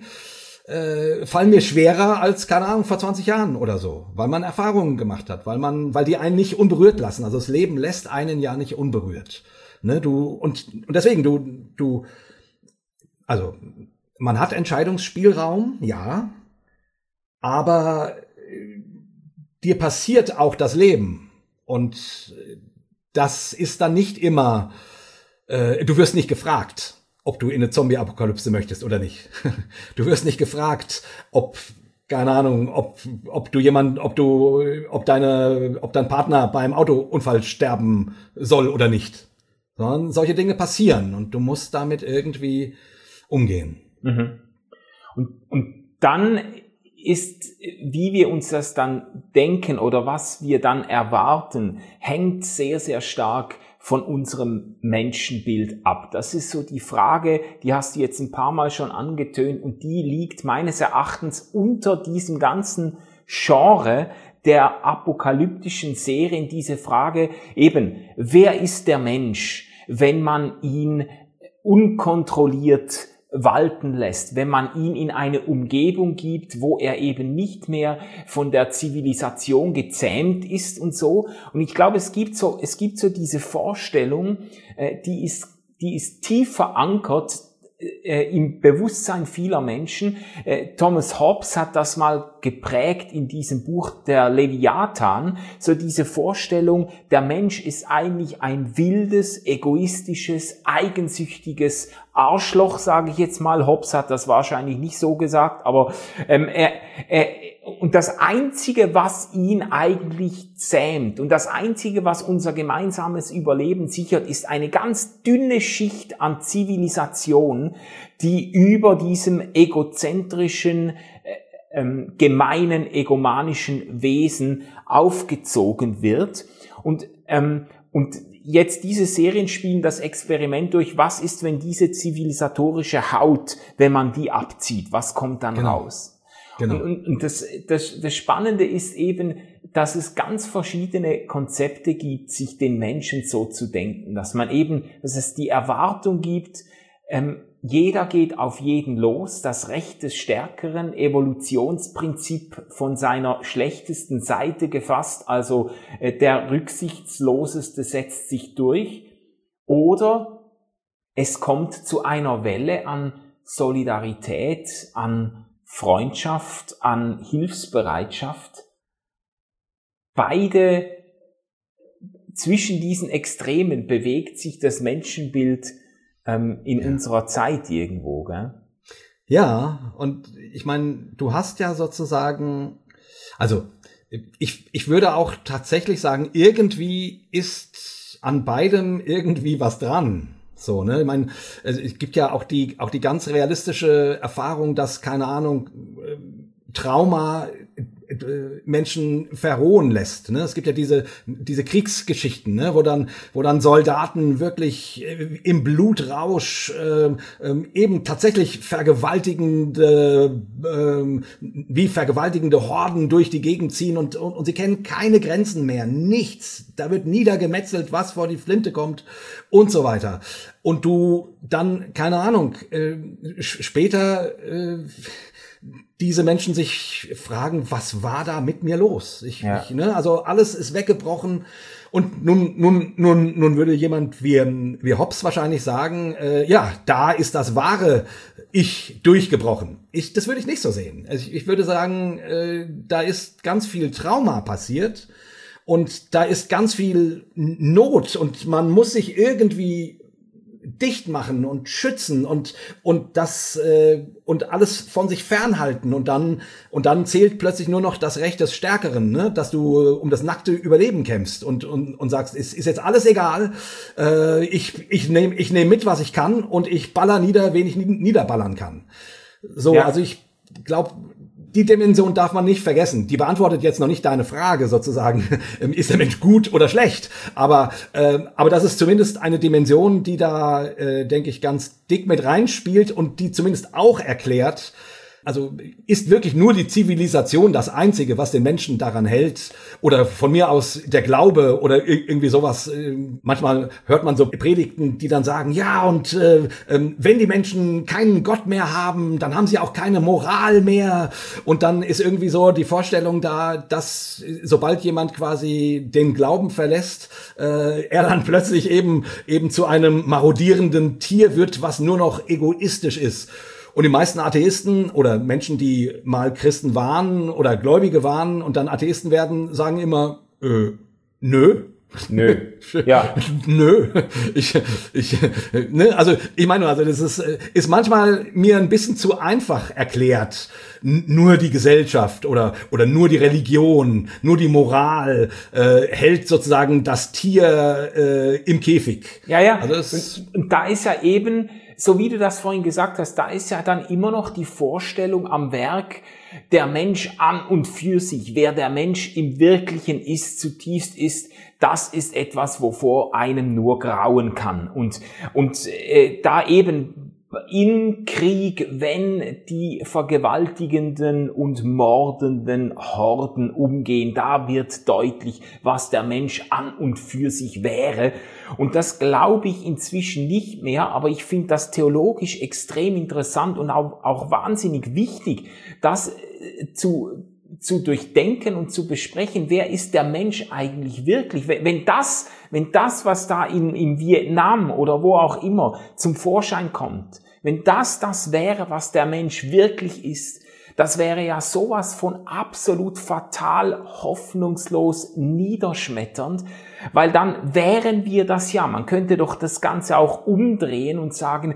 äh, fallen mir schwerer als, keine Ahnung, vor zwanzig Jahren oder so, weil man Erfahrungen gemacht hat, weil man, weil die einen nicht unberührt lassen, also das Leben lässt einen ja nicht unberührt. Ne, du, und, und deswegen, du, du, also, man hat Entscheidungsspielraum, ja, aber dir passiert auch das Leben und das ist dann nicht immer, äh, du wirst nicht gefragt, ob du in eine Zombie-Apokalypse möchtest oder nicht. Du wirst nicht gefragt, ob, keine Ahnung, ob, ob du jemand, ob du, ob deine, ob dein Partner beim Autounfall sterben soll oder nicht. Sondern solche Dinge passieren und du musst damit irgendwie umgehen. Mhm. Und, und dann ist, wie wir uns das dann denken oder was wir dann erwarten, hängt sehr, sehr stark von unserem Menschenbild ab. Das ist so die Frage, die hast du jetzt ein paar Mal schon angetönt und die liegt meines Erachtens unter diesem ganzen Genre der apokalyptischen Serien, diese Frage eben, wer ist der Mensch, wenn man ihn unkontrolliert walten lässt, wenn man ihn in eine Umgebung gibt, wo er eben nicht mehr von der Zivilisation gezähmt ist und so. Und ich glaube, es gibt so, es gibt so diese Vorstellung, äh, die ist, die ist tief verankert äh, im Bewusstsein vieler Menschen. Äh, Thomas Hobbes hat das mal geprägt in diesem Buch Der Leviathan, so diese Vorstellung, der Mensch ist eigentlich ein wildes, egoistisches, eigensüchtiges, Arschloch, sage ich jetzt mal. Hobbes hat das wahrscheinlich nicht so gesagt, aber ähm, er, er, und das Einzige, was ihn eigentlich zähmt und das Einzige, was unser gemeinsames Überleben sichert, ist eine ganz dünne Schicht an Zivilisation, die über diesem egozentrischen, äh, ähm, gemeinen, egomanischen Wesen aufgezogen wird. Und, ähm, und jetzt diese Serien spielen das Experiment durch, was ist, wenn diese zivilisatorische Haut, wenn man die abzieht, was kommt dann genau. raus? Genau. Und, und das, das, das Spannende ist eben, dass es ganz verschiedene Konzepte gibt, sich den Menschen so zu denken, dass man eben, dass es die Erwartung gibt, ähm, jeder geht auf jeden los, das Recht des Stärkeren, Evolutionsprinzip von seiner schlechtesten Seite gefasst, also äh, der Rücksichtsloseste setzt sich durch, oder es kommt zu einer Welle an Solidarität, an Freundschaft, an Hilfsbereitschaft. Beide, zwischen diesen Extremen bewegt sich das Menschenbild in ja. unserer Zeit irgendwo, gell? Ja, und ich meine, du hast ja sozusagen, also ich, ich würde auch tatsächlich sagen, irgendwie ist an beidem irgendwie was dran. So, ne? Ich meine, es gibt ja auch die, auch die ganz realistische Erfahrung, dass, keine Ahnung, Trauma Menschen verrohen lässt. Ne? Es gibt ja diese diese Kriegsgeschichten, ne? wo dann wo dann Soldaten wirklich im Blutrausch äh, äh, eben tatsächlich vergewaltigende äh, wie vergewaltigende Horden durch die Gegend ziehen und, und und sie kennen keine Grenzen mehr, nichts. Da wird niedergemetzelt, was vor die Flinte kommt und so weiter. Und du dann, keine Ahnung, äh, später äh, diese Menschen sich fragen, was war da mit mir los? Ich, ja. ich, ne, also alles ist weggebrochen und nun, nun, nun, nun würde jemand wie, wie Hobbes wahrscheinlich sagen, äh, ja, da ist das wahre Ich durchgebrochen. Ich, das würde ich nicht so sehen. Also ich, ich würde sagen, äh, da ist ganz viel Trauma passiert und da ist ganz viel Not und man muss sich irgendwie dicht machen und schützen und und das äh, und alles von sich fernhalten und dann und dann zählt plötzlich nur noch das Recht des Stärkeren, ne, dass du um das nackte Überleben kämpfst und und und sagst, ist ist jetzt alles egal, äh, ich ich nehme ich nehme mit, was ich kann und ich baller nieder, wen ich niederballern kann. So, ja. Also ich glaube, die Dimension darf man nicht vergessen. Die beantwortet jetzt noch nicht deine Frage sozusagen, ist der Mensch gut oder schlecht? Aber äh, aber das ist zumindest eine Dimension, die da, äh, denke ich, ganz dick mit reinspielt und die zumindest auch erklärt, also ist wirklich nur die Zivilisation das Einzige, was den Menschen daran hält? Oder von mir aus der Glaube oder irgendwie sowas. Manchmal hört man so Predigten, die dann sagen, ja, und äh, wenn die Menschen keinen Gott mehr haben, dann haben sie auch keine Moral mehr. Und dann ist irgendwie so die Vorstellung da, dass sobald jemand quasi den Glauben verlässt, äh, er dann plötzlich eben eben zu einem marodierenden Tier wird, was nur noch egoistisch ist. Und die meisten Atheisten oder Menschen, die mal Christen waren oder Gläubige waren und dann Atheisten werden, sagen immer, äh, nö. Nö. Ja. Nö. Ich, ich, ne, also, ich meine, also, das ist, ist manchmal mir ein bisschen zu einfach erklärt. N- nur die Gesellschaft oder, oder nur die Religion, nur die Moral, äh, hält sozusagen das Tier, äh, im Käfig. Ja, ja. Also es, und, und da ist ja eben, so wie du das vorhin gesagt hast, da ist ja dann immer noch die Vorstellung am Werk, der Mensch an und für sich, wer der Mensch im Wirklichen ist, zutiefst ist, das ist etwas, wovor einem nur grauen kann. Und, und äh, da eben im Krieg, wenn die vergewaltigenden und mordenden Horden umgehen, da wird deutlich, was der Mensch an und für sich wäre. Und das glaube ich inzwischen nicht mehr, aber ich finde das theologisch extrem interessant und auch, auch wahnsinnig wichtig, das äh, zu zu durchdenken und zu besprechen, wer ist der Mensch eigentlich wirklich? Wenn das, wenn das, was da in, in Vietnam oder wo auch immer zum Vorschein kommt, wenn das das wäre, was der Mensch wirklich ist, das wäre ja sowas von absolut fatal, hoffnungslos, niederschmetternd, weil dann wären wir das ja. Man könnte doch das Ganze auch umdrehen und sagen,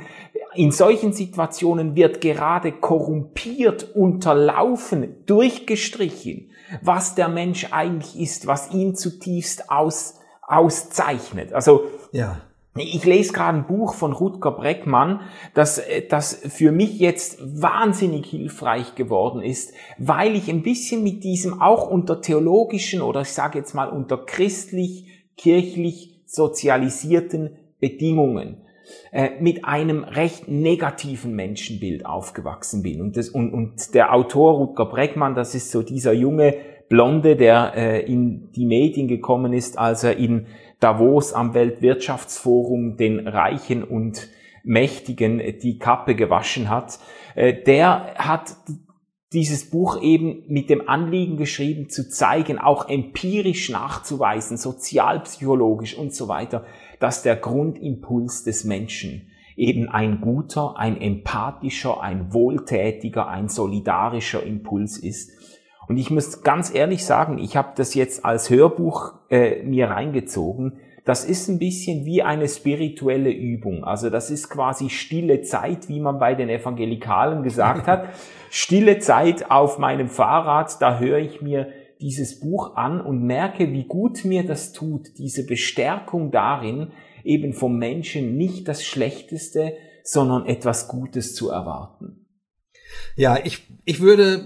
in solchen Situationen wird gerade korrumpiert, unterlaufen, durchgestrichen, was der Mensch eigentlich ist, was ihn zutiefst aus, auszeichnet. Also, ja. Ich lese gerade ein Buch von Rutger Breckmann, das, das für mich jetzt wahnsinnig hilfreich geworden ist, weil ich ein bisschen mit diesem auch unter theologischen oder ich sage jetzt mal unter christlich, kirchlich sozialisierten Bedingungen äh, mit einem recht negativen Menschenbild aufgewachsen bin. Und, das, und, und der Autor Rutger Breckmann, das ist so dieser junge Blonde, der äh, in die Medien gekommen ist, als er in Davos am Weltwirtschaftsforum den Reichen und Mächtigen die Kappe gewaschen hat, der hat dieses Buch eben mit dem Anliegen geschrieben, zu zeigen, auch empirisch nachzuweisen, sozialpsychologisch und so weiter, dass der Grundimpuls des Menschen eben ein guter, ein empathischer, ein wohltätiger, ein solidarischer Impuls ist. Und ich muss ganz ehrlich sagen, ich habe das jetzt als Hörbuch äh, mir reingezogen. Das ist ein bisschen wie eine spirituelle Übung. Also das ist quasi stille Zeit, wie man bei den Evangelikalen gesagt hat. Stille Zeit auf meinem Fahrrad, da höre ich mir dieses Buch an und merke, wie gut mir das tut, diese Bestärkung darin, eben vom Menschen nicht das Schlechteste, sondern etwas Gutes zu erwarten. Ja, ich, ich würde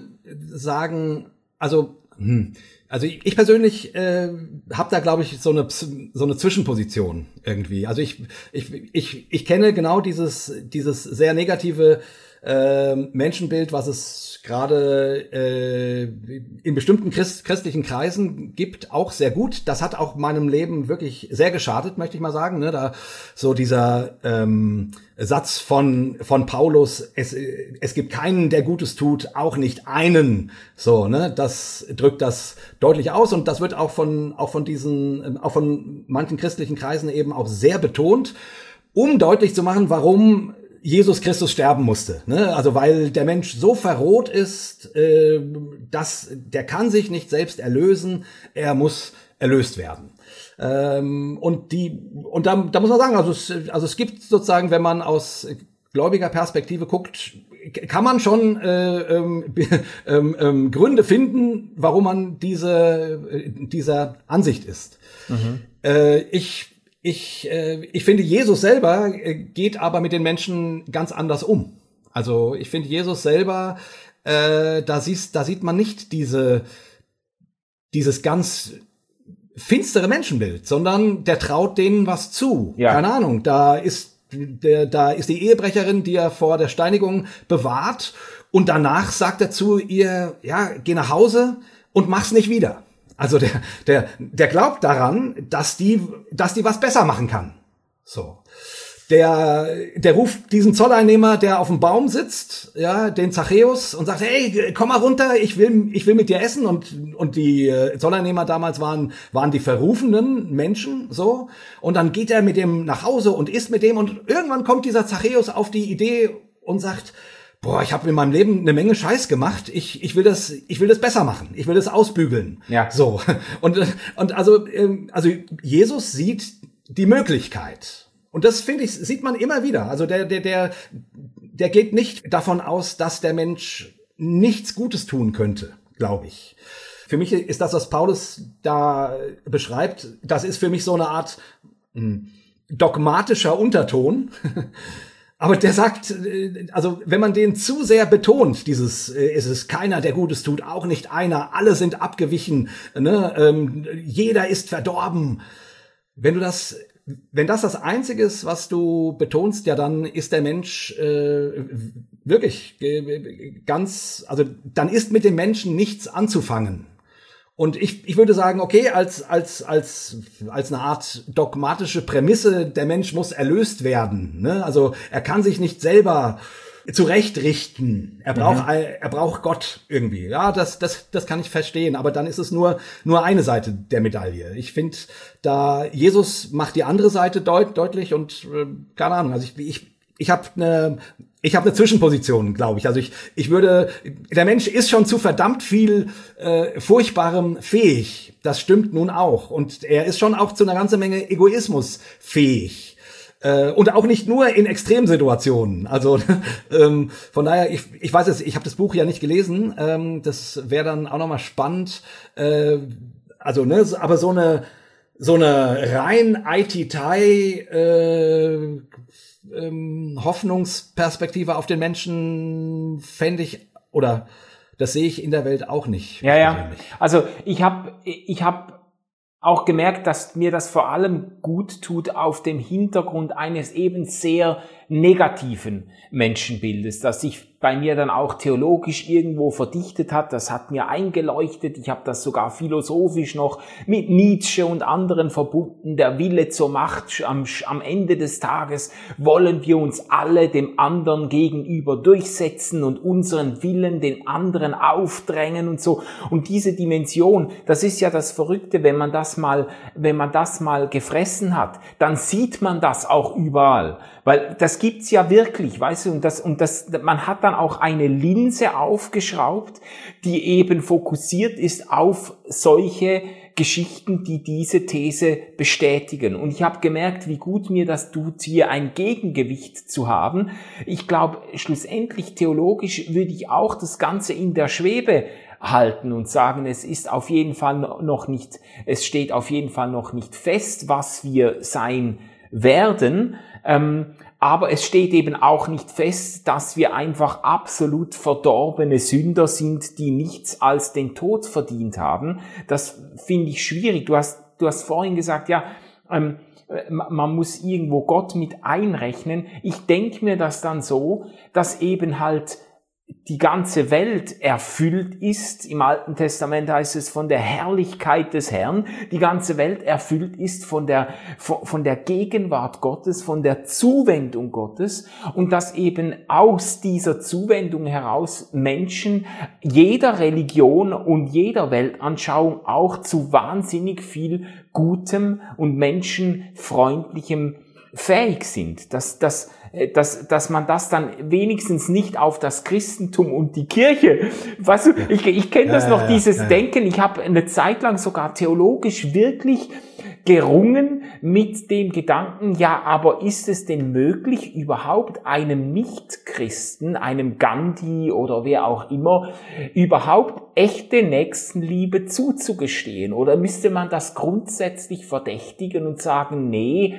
sagen, also, hm, also ich persönlich äh, habe da, glaube ich, so eine so eine Zwischenposition irgendwie. Also ich ich ich ich kenne genau dieses dieses sehr negative äh, Menschenbild, was es gerade äh, in bestimmten Christ, christlichen Kreisen gibt, auch sehr gut. Das hat auch meinem Leben wirklich sehr geschadet, möchte ich mal sagen. Ne? Da so dieser ähm, Satz von von Paulus: Es es gibt keinen, der Gutes tut, auch nicht einen. So, ne? Das drückt das deutlich aus und das wird auch von auch von diesen auch von manchen christlichen Kreisen eben auch sehr betont, um deutlich zu machen, warum Jesus Christus sterben musste, ne? Also weil der Mensch so verroht ist, äh, dass der kann sich nicht selbst erlösen, er muss erlöst werden. Ähm, und die und da, da muss man sagen, also es, also es gibt sozusagen, wenn man aus gläubiger Perspektive guckt, kann man schon äh, ähm, ähm, ähm, Gründe finden, warum man diese äh, dieser Ansicht ist. Mhm. Äh, ich Ich, äh, ich finde, Jesus selber äh, geht aber mit den Menschen ganz anders um. Also ich finde, Jesus selber, äh, da, siehst, da sieht man nicht diese dieses ganz finstere Menschenbild, sondern der traut denen was zu. Ja. Keine Ahnung, da ist der, da ist die Ehebrecherin, die er vor der Steinigung bewahrt, und danach sagt er zu ihr: Ja, geh nach Hause und mach's nicht wieder. Also der, der, der glaubt daran, dass die, dass die was besser machen kann. So. Der, der ruft diesen Zolleinnehmer, der auf dem Baum sitzt, ja, den Zachäus, und sagt: Hey, komm mal runter, ich will, ich will mit dir essen. Und, und die Zolleinnehmer damals waren, waren die verrufenen Menschen, so. Und dann geht er mit dem nach Hause und isst mit dem, und irgendwann kommt dieser Zachäus auf die Idee und sagt: Boah, ich habe in meinem Leben eine Menge Scheiß gemacht. Ich ich will das ich will das besser machen. Ich will das ausbügeln. Ja. So. Und und also also Jesus sieht die Möglichkeit. Und das, finde ich, sieht man immer wieder. Also der der der der geht nicht davon aus, dass der Mensch nichts Gutes tun könnte, glaube ich. Für mich ist das, was Paulus da beschreibt, das ist für mich so eine Art mh, dogmatischer Unterton. Aber der sagt, also wenn man den zu sehr betont, dieses, es ist keiner, der Gutes tut, auch nicht einer, alle sind abgewichen, ne, ähm, jeder ist verdorben. Wenn du das, wenn das das Einzige ist, was du betonst, ja, dann ist der Mensch äh, wirklich äh, ganz, also dann ist mit dem Menschen nichts anzufangen. Und ich, ich würde sagen, okay, als, als, als, als eine Art dogmatische Prämisse, der Mensch muss erlöst werden, ne? Also, er kann sich nicht selber zurechtrichten. Er braucht, mhm. er braucht Gott irgendwie. Ja, das, das, das kann ich verstehen. Aber dann ist es nur, nur eine Seite der Medaille. Ich finde, da Jesus macht die andere Seite deut, deutlich und, äh, keine Ahnung. Also ich, ich, ich habe eine, Ich habe eine Zwischenposition, glaube ich. Also ich, ich würde, der Mensch ist schon zu verdammt viel äh, Furchtbarem fähig. Das stimmt nun auch. Und er ist schon auch zu einer ganzen Menge Egoismus fähig. Äh, und auch nicht nur in Extremsituationen. Also ähm, von daher, ich, ich weiß es, ich habe das Buch ja nicht gelesen. Ähm, das wäre dann auch nochmal spannend. Äh, also, ne, aber so eine so eine rein I T-Tai äh, ähm, Hoffnungsperspektive auf den Menschen fände ich, oder das sehe ich in der Welt auch nicht. Ja, ja. Also ich habe ich habe auch gemerkt, dass mir das vor allem gut tut auf dem Hintergrund eines eben sehr negativen Menschenbildes, das sich bei mir dann auch theologisch irgendwo verdichtet hat. Das hat mir eingeleuchtet. Ich habe das sogar philosophisch noch mit Nietzsche und anderen verbunden. Der Wille zur Macht. Am, am Ende des Tages wollen wir uns alle dem anderen gegenüber durchsetzen und unseren Willen den anderen aufdrängen und so. Und diese Dimension, das ist ja das Verrückte, wenn man das mal, wenn man das mal gefressen hat, dann sieht man das auch überall. Weil das gibt's ja wirklich, weißt du, und das, und das, man hat dann auch eine Linse aufgeschraubt, die eben fokussiert ist auf solche Geschichten, die diese These bestätigen. Und ich habe gemerkt, wie gut mir das tut, hier ein Gegengewicht zu haben. Ich glaube, schlussendlich theologisch würde ich auch das Ganze in der Schwebe halten und sagen, es ist auf jeden Fall noch nicht, es steht auf jeden Fall noch nicht fest, was wir sein werden. Ähm, aber es steht eben auch nicht fest, dass wir einfach absolut verdorbene Sünder sind, die nichts als den Tod verdient haben. Das finde ich schwierig. Du hast, du hast vorhin gesagt, ja, ähm, man muss irgendwo Gott mit einrechnen. Ich denke mir das dann so, dass eben halt die ganze Welt erfüllt ist. Im Alten Testament heißt es von der Herrlichkeit des Herrn. Die ganze Welt erfüllt ist von der, von, von der Gegenwart Gottes, von der Zuwendung Gottes. Und dass eben aus dieser Zuwendung heraus Menschen jeder Religion und jeder Weltanschauung auch zu wahnsinnig viel Gutem und Menschenfreundlichem fähig sind, dass, dass, dass, dass man das dann wenigstens nicht auf das Christentum und die Kirche, weißt du, ich, ich kenne das ja, noch, ja, dieses ja. Denken, ich habe eine Zeit lang sogar theologisch wirklich gerungen mit dem Gedanken, ja, aber ist es denn möglich, überhaupt einem Nicht-Christen, einem Gandhi oder wer auch immer, überhaupt echte Nächstenliebe zuzugestehen? Oder müsste man das grundsätzlich verdächtigen und sagen, nee,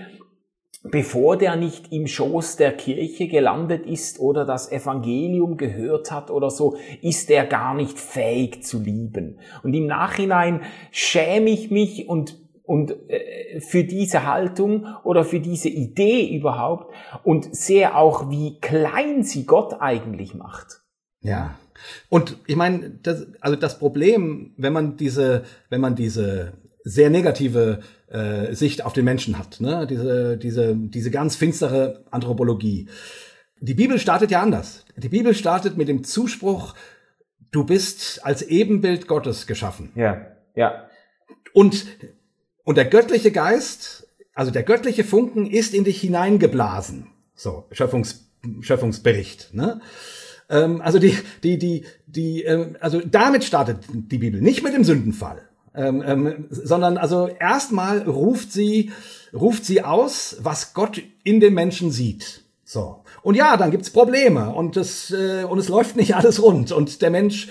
bevor der nicht im Schoß der Kirche gelandet ist oder das Evangelium gehört hat oder so, ist er gar nicht fähig zu lieben. Und im Nachhinein schäme ich mich und und äh, für diese Haltung oder für diese Idee überhaupt und sehe auch, wie klein sie Gott eigentlich macht. Ja. Und ich meine, das, also das Problem, wenn man diese, wenn man diese sehr negative äh, Sicht auf den Menschen hat, ne? Diese, diese, diese ganz finstere Anthropologie. Die Bibel startet ja anders. Die Bibel startet mit dem Zuspruch, du bist als Ebenbild Gottes geschaffen. Ja, ja. Und, und der göttliche Geist, also der göttliche Funken ist in dich hineingeblasen. So, Schöpfungs, Schöpfungsbericht, ne? Ähm, also die, die, die, die, ähm, also damit startet die Bibel, nicht mit dem Sündenfall. Ähm, ähm, sondern also erstmal ruft sie, ruft sie aus, was Gott in den Menschen sieht. So. Und ja, dann gibt's Probleme und es, äh, und es läuft nicht alles rund und der Mensch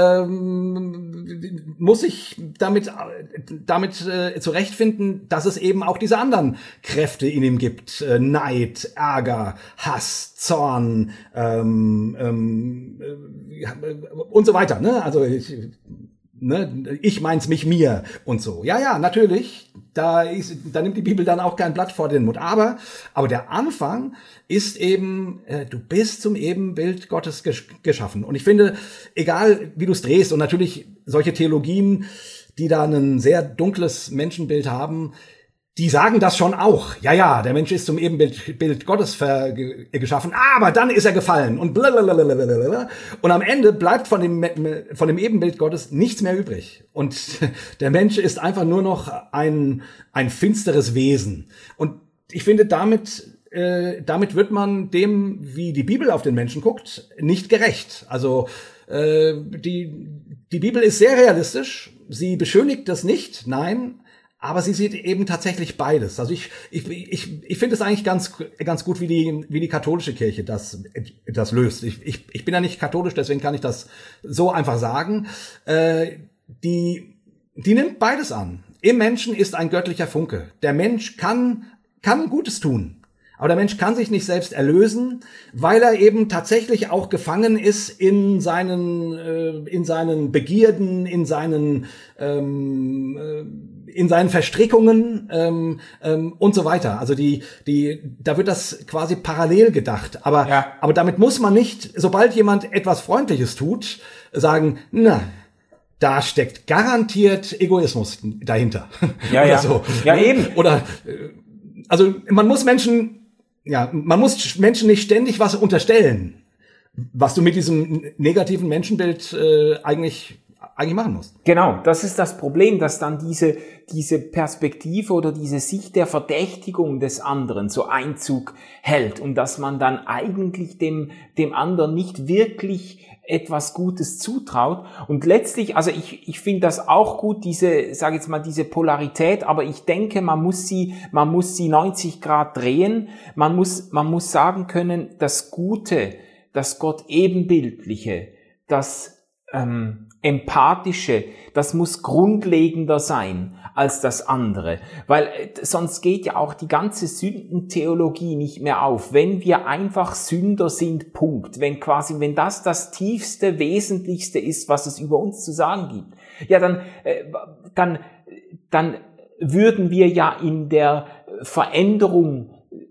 ähm, muss sich damit, damit äh, zurechtfinden, dass es eben auch diese anderen Kräfte in ihm gibt. Äh, Neid, Ärger, Hass, Zorn ähm, ähm, äh, und so weiter. Ne? Also ich, Ne, ich meins mich mir und so. Ja, ja, natürlich. Da ist, da nimmt die Bibel dann auch kein Blatt vor den Mund. Aber, aber der Anfang ist eben, äh, du bist zum Ebenbild Gottes gesch- geschaffen. Und ich finde, egal wie du es drehst, und natürlich solche Theologien, die da ein sehr dunkles Menschenbild haben, die sagen das schon auch. Ja, ja, der Mensch ist zum Ebenbild Bild Gottes ver- ge- geschaffen, aber dann ist er gefallen und blablabla. Und am Ende bleibt von dem, von dem Ebenbild Gottes nichts mehr übrig. Und der Mensch ist einfach nur noch ein, ein finsteres Wesen. Und ich finde, damit, äh, damit wird man dem, wie die Bibel auf den Menschen guckt, nicht gerecht. Also, äh, die, die Bibel ist sehr realistisch. Sie beschönigt das nicht, nein. aber sie sieht eben tatsächlich beides. Also ich ich ich ich finde es eigentlich ganz ganz gut, wie die wie die katholische Kirche das das löst. Ich ich ich bin ja nicht katholisch, deswegen kann ich das so einfach sagen. Äh, die die nimmt beides an. Im Menschen ist ein göttlicher Funke. Der Mensch kann kann Gutes tun. Aber der Mensch kann sich nicht selbst erlösen, weil er eben tatsächlich auch gefangen ist in seinen äh, in seinen Begierden, in seinen ähm, äh, in seinen Verstrickungen ähm, ähm, und so weiter. Also die die da wird das quasi parallel gedacht. Aber ja. aber damit muss man nicht, sobald jemand etwas Freundliches tut, sagen, na, da steckt garantiert Egoismus dahinter. Ja, oder ja. so. Ja, eben. Oder also man muss Menschen Ja, man muss Menschen nicht ständig was unterstellen, was du mit diesem negativen Menschenbild äh, eigentlich eigentlich machen musst. Genau, das ist das Problem, dass dann diese diese Perspektive oder diese Sicht der Verdächtigung des anderen so Einzug hält und dass man dann eigentlich dem dem anderen nicht wirklich etwas Gutes zutraut. Und letztlich, also ich ich finde das auch gut, diese, sage jetzt mal, diese Polarität, aber ich denke, man muss sie man muss sie neunzig Grad drehen. Man muss man muss sagen können, das Gute, das Gott Ebenbildliche, das ähm, Empathische, das muss grundlegender sein als das andere, weil sonst geht ja auch die ganze Sündentheologie nicht mehr auf. Wenn wir einfach Sünder sind, Punkt. Wenn quasi, wenn das das tiefste, wesentlichste ist, was es über uns zu sagen gibt, ja, dann, äh, dann, dann würden wir ja in der Veränderung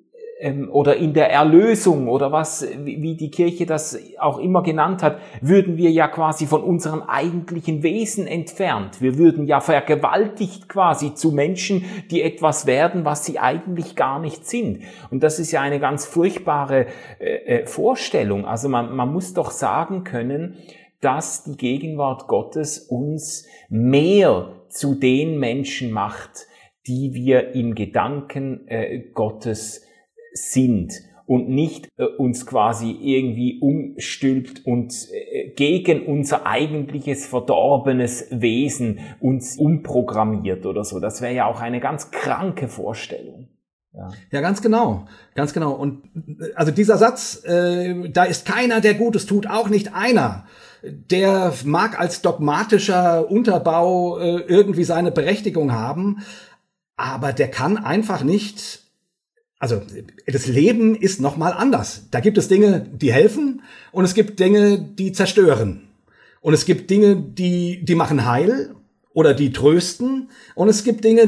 oder in der Erlösung oder was, wie die Kirche das auch immer genannt hat, würden wir ja quasi von unserem eigentlichen Wesen entfernt. Wir würden ja vergewaltigt quasi zu Menschen, die etwas werden, was sie eigentlich gar nicht sind. Und das ist ja eine ganz furchtbare äh, Vorstellung. Also man, man muss doch sagen können, dass die Gegenwart Gottes uns mehr zu den Menschen macht, die wir in Gedanken äh, Gottes sind und nicht äh, uns quasi irgendwie umstülpt und äh, gegen unser eigentliches verdorbenes Wesen uns umprogrammiert oder so. Das wäre ja auch eine ganz kranke Vorstellung. Ja. Ja, ganz genau, ganz genau. Und also dieser Satz, äh, da ist keiner, der Gutes tut, auch nicht einer. Der mag als dogmatischer Unterbau äh, irgendwie seine Berechtigung haben, aber der kann einfach nicht. Also das Leben ist noch mal anders. Da gibt es Dinge, die helfen und es gibt Dinge, die zerstören. Und es gibt Dinge, die die machen heil oder die trösten und es gibt Dinge,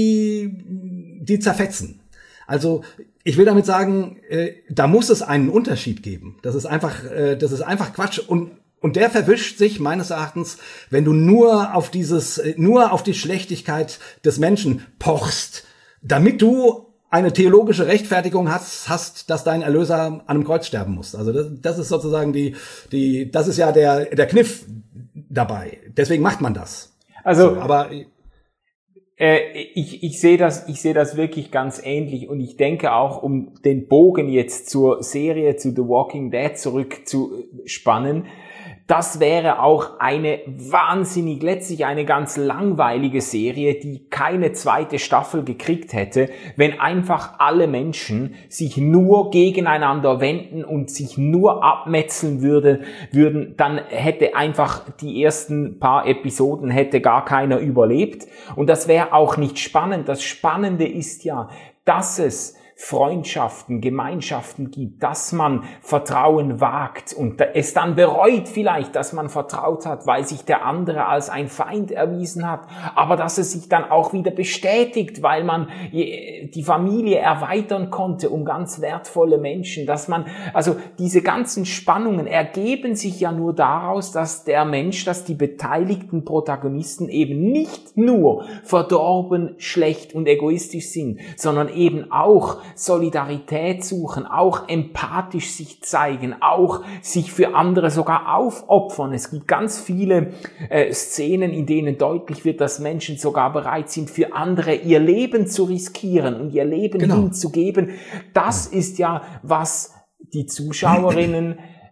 die die zerfetzen. Also ich will damit sagen, äh, da muss es einen Unterschied geben. Das ist einfach äh, das ist einfach Quatsch und und der verwischt sich meines Erachtens, wenn du nur auf dieses nur auf die Schlechtigkeit des Menschen pochst, damit du eine theologische Rechtfertigung hast, hast, dass dein Erlöser an einem Kreuz sterben muss. Also das, das ist sozusagen die, die, das ist ja der, der Kniff dabei. Deswegen macht man das. Also, so, aber äh, ich, ich sehe das, ich sehe das wirklich ganz ähnlich und ich denke auch, um den Bogen jetzt zur Serie, zu The Walking Dead zurückzuspannen, das wäre auch eine wahnsinnig, letztlich eine ganz langweilige Serie, die keine zweite Staffel gekriegt hätte, wenn einfach alle Menschen sich nur gegeneinander wenden und sich nur abmetzeln würde, würden, dann hätte einfach die ersten paar Episoden hätte gar keiner überlebt. Und das wäre auch nicht spannend. Das Spannende ist ja, dass es Freundschaften, Gemeinschaften gibt, dass man Vertrauen wagt und es dann bereut vielleicht, dass man vertraut hat, weil sich der andere als ein Feind erwiesen hat, aber dass es sich dann auch wieder bestätigt, weil man die Familie erweitern konnte um ganz wertvolle Menschen, dass man, also diese ganzen Spannungen ergeben sich ja nur daraus, dass der Mensch, dass die beteiligten Protagonisten eben nicht nur verdorben, schlecht und egoistisch sind, sondern eben auch Solidarität suchen, auch empathisch sich zeigen, auch sich für andere sogar aufopfern. Es gibt ganz viele äh, Szenen, in denen deutlich wird, dass Menschen sogar bereit sind, für andere ihr Leben zu riskieren und ihr Leben genau. hinzugeben. Das ist ja, was die Zuschauerinnen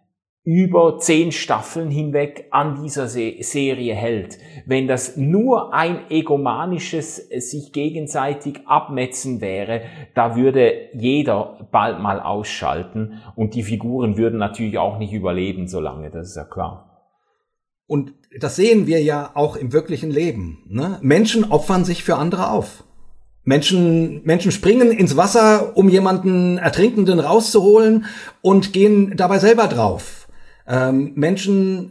über zehn Staffeln hinweg an dieser Se- Serie hält. Wenn das nur ein egomanisches sich gegenseitig abmetzen wäre, da würde jeder bald mal ausschalten und die Figuren würden natürlich auch nicht überleben so lange, das ist ja klar. Und das sehen wir ja auch im wirklichen Leben, ne? Menschen opfern sich für andere auf. Menschen, Menschen springen ins Wasser, um jemanden Ertrinkenden rauszuholen und gehen dabei selber drauf. Ähm, Menschen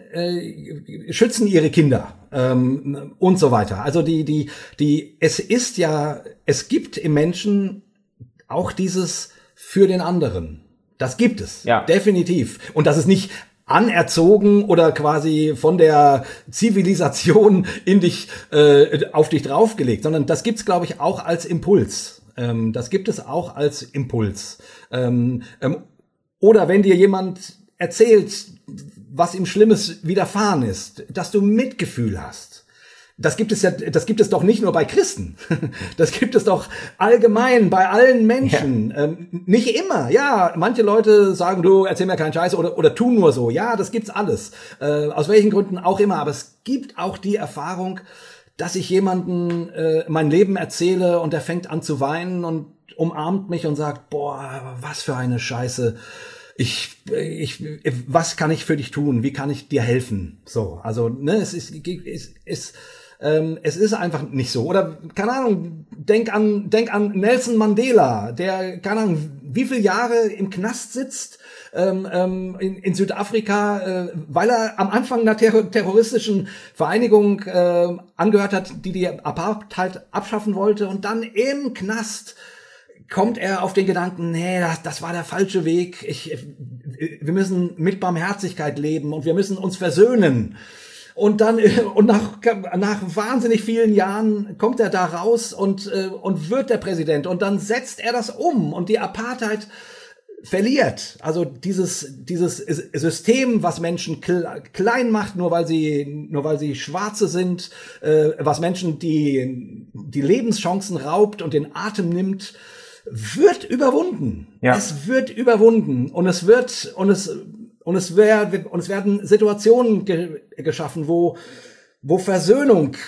äh, schützen ihre Kinder ähm, und so weiter. Also die, die, die, es ist ja, es gibt im Menschen auch dieses für den anderen. Das gibt es, ja. Definitiv. Und das ist nicht anerzogen oder quasi von der Zivilisation in dich, äh, auf dich draufgelegt, sondern das gibt's, glaube ich, auch als Impuls. Ähm, das gibt es auch als Impuls. Ähm, ähm, oder wenn dir jemand erzählt, was ihm Schlimmes widerfahren ist, dass du Mitgefühl hast. Das gibt es ja, das gibt es doch nicht nur bei Christen. Das gibt es doch allgemein bei allen Menschen. Ja. Ähm, nicht immer. Ja, manche Leute sagen, du erzähl mir keinen Scheiß oder, oder tu nur so. Ja, das gibt's alles. Äh, aus welchen Gründen auch immer. Aber es gibt auch die Erfahrung, dass ich jemanden äh, mein Leben erzähle und der fängt an zu weinen und umarmt mich und sagt, boah, was für eine Scheiße. Ich, ich, was kann ich für dich tun? Wie kann ich dir helfen? So, also, ne, es ist, es ist, ähm, es ist einfach nicht so. Oder, keine Ahnung, denk an, denk an Nelson Mandela, der, keine Ahnung, wie viele Jahre im Knast sitzt, ähm, ähm, in, in Südafrika, äh, weil er am Anfang einer ter- terroristischen Vereinigung, äh, angehört hat, die die Apartheid abschaffen wollte und dann im Knast kommt er auf den Gedanken, nee, das, das war der falsche Weg. Ich, wir müssen mit Barmherzigkeit leben und wir müssen uns versöhnen. Und dann, und nach, nach wahnsinnig vielen Jahren kommt er da raus und, und wird der Präsident. Und dann setzt er das um und die Apartheid verliert. Also dieses, dieses System, was Menschen klein macht, nur weil sie, nur weil sie Schwarze sind, was Menschen die, die Lebenschancen raubt und den Atem nimmt, wird überwunden. Ja. Es wird überwunden und es wird und es und es wird und es werden Situationen ge- geschaffen, wo wo Versöhnung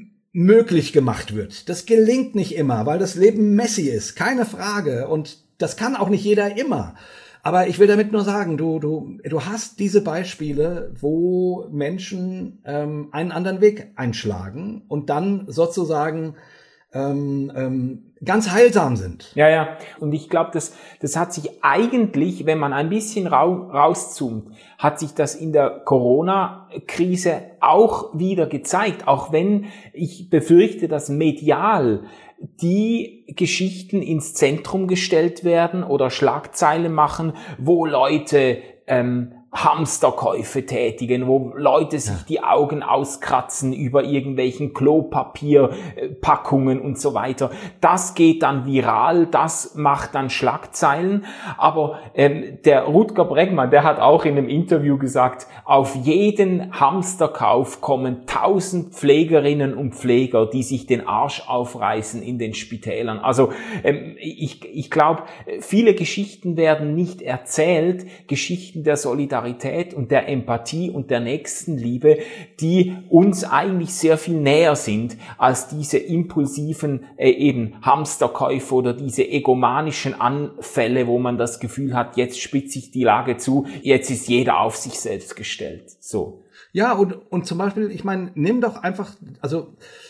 möglich gemacht wird. Das gelingt nicht immer, weil das Leben messy ist, keine Frage, und das kann auch nicht jeder immer. Aber ich will damit nur sagen, du du du hast diese Beispiele, wo Menschen ähm, einen anderen Weg einschlagen und dann sozusagen ähm, ähm, ganz heilsam sind. Ja, ja. Und ich glaube, das, das hat sich eigentlich, wenn man ein bisschen rau, rauszoomt, hat sich das in der Corona-Krise auch wieder gezeigt. Auch wenn ich befürchte, dass medial die Geschichten ins Zentrum gestellt werden oder Schlagzeilen machen, wo Leute ähm, Hamsterkäufe tätigen, wo Leute sich ja. die Augen auskratzen über irgendwelchen Klopapierpackungen und so weiter. Das geht dann viral, das macht dann Schlagzeilen. Aber ähm, der Rutger Bregmann, der hat auch in einem Interview gesagt, auf jeden Hamsterkauf kommen tausend Pflegerinnen und Pfleger, die sich den Arsch aufreißen in den Spitälern. Also ähm, ich, ich glaube, viele Geschichten werden nicht erzählt, Geschichten der Solidarität und der Empathie und der Nächstenliebe, die uns eigentlich sehr viel näher sind als diese impulsiven äh, eben Hamsterkäufe oder diese egomanischen Anfälle, wo man das Gefühl hat, jetzt spitzt sich die Lage zu, jetzt ist jeder auf sich selbst gestellt. So. Ja, und und zum Beispiel, ich meine, nimm doch einfach, also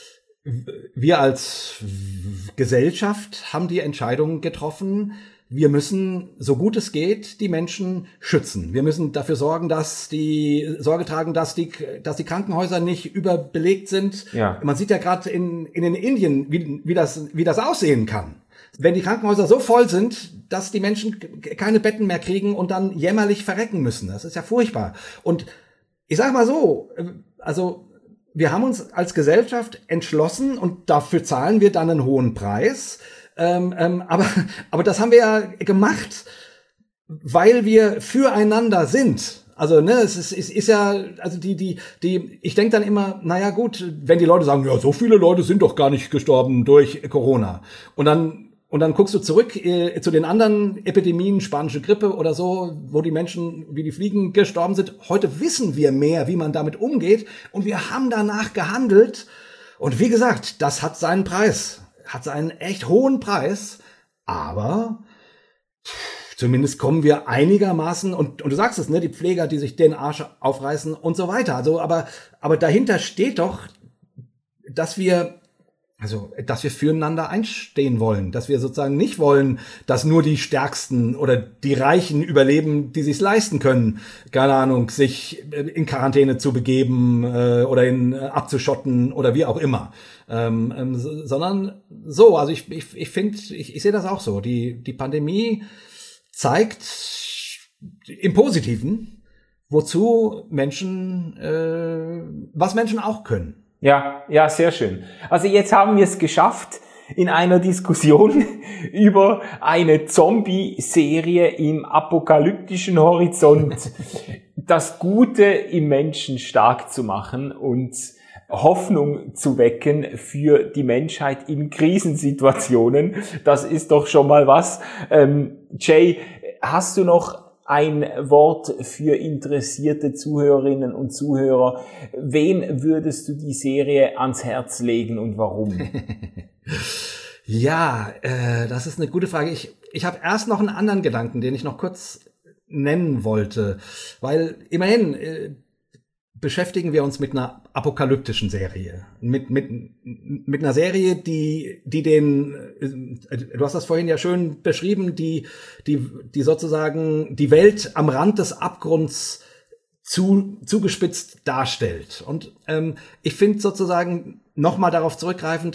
wir als Gesellschaft haben die Entscheidung getroffen, wir müssen, so gut es geht, die Menschen schützen. Wir müssen dafür sorgen, dass die Sorge tragen, dass die, dass die Krankenhäuser nicht überbelegt sind. Ja. Man sieht ja gerade in, in den Indien, wie, wie das, wie das aussehen kann. Wenn die Krankenhäuser so voll sind, dass die Menschen keine Betten mehr kriegen und dann jämmerlich verrecken müssen. Das ist ja furchtbar. Und ich sag mal so, also, wir haben uns als Gesellschaft entschlossen und dafür zahlen wir dann einen hohen Preis. Ähm, ähm, aber, aber das haben wir ja gemacht, weil wir füreinander sind. Also, ne, es ist, es ist ja, also die, die, die, ich denke dann immer, naja gut, wenn die Leute sagen, ja, so viele Leute sind doch gar nicht gestorben durch Corona. Und dann Und dann guckst du zurück äh, zu den anderen Epidemien, spanische Grippe oder so, wo die Menschen wie die Fliegen gestorben sind. Heute wissen wir mehr, wie man damit umgeht. Und wir haben danach gehandelt. Und wie gesagt, das hat seinen Preis. Hat seinen echt hohen Preis. Aber zumindest kommen wir einigermaßen, und, und du sagst es, ne, die Pfleger, die sich den Arsch aufreißen und so weiter. Also, aber, aber dahinter steht doch, dass wir Also, dass wir füreinander einstehen wollen, dass wir sozusagen nicht wollen, dass nur die Stärksten oder die Reichen überleben, die sich's leisten können, keine Ahnung, sich in Quarantäne zu begeben äh, oder in äh, abzuschotten oder wie auch immer, ähm, ähm, so, sondern so. Also ich ich ich finde, ich, ich sehe das auch so. Die die Pandemie zeigt im Positiven, wozu Menschen, äh, was Menschen auch können. Ja, ja, sehr schön. Also jetzt haben wir es geschafft, in einer Diskussion über eine Zombie-Serie im apokalyptischen Horizont das Gute im Menschen stark zu machen und Hoffnung zu wecken für die Menschheit in Krisensituationen. Das ist doch schon mal was. Ähm, Jay, hast du noch ein Wort für interessierte Zuhörerinnen und Zuhörer? Wem würdest du die Serie ans Herz legen und warum? Ja, äh, das ist eine gute Frage. Ich, ich habe erst noch einen anderen Gedanken, den ich noch kurz nennen wollte, weil immerhin äh, beschäftigen wir uns mit einer apokalyptischen Serie, mit mit mit einer Serie, die die den, du hast das vorhin ja schön beschrieben, die die die sozusagen die Welt am Rand des Abgrunds zu zugespitzt darstellt. Und ähm, ich finde sozusagen nochmal darauf zurückgreifend,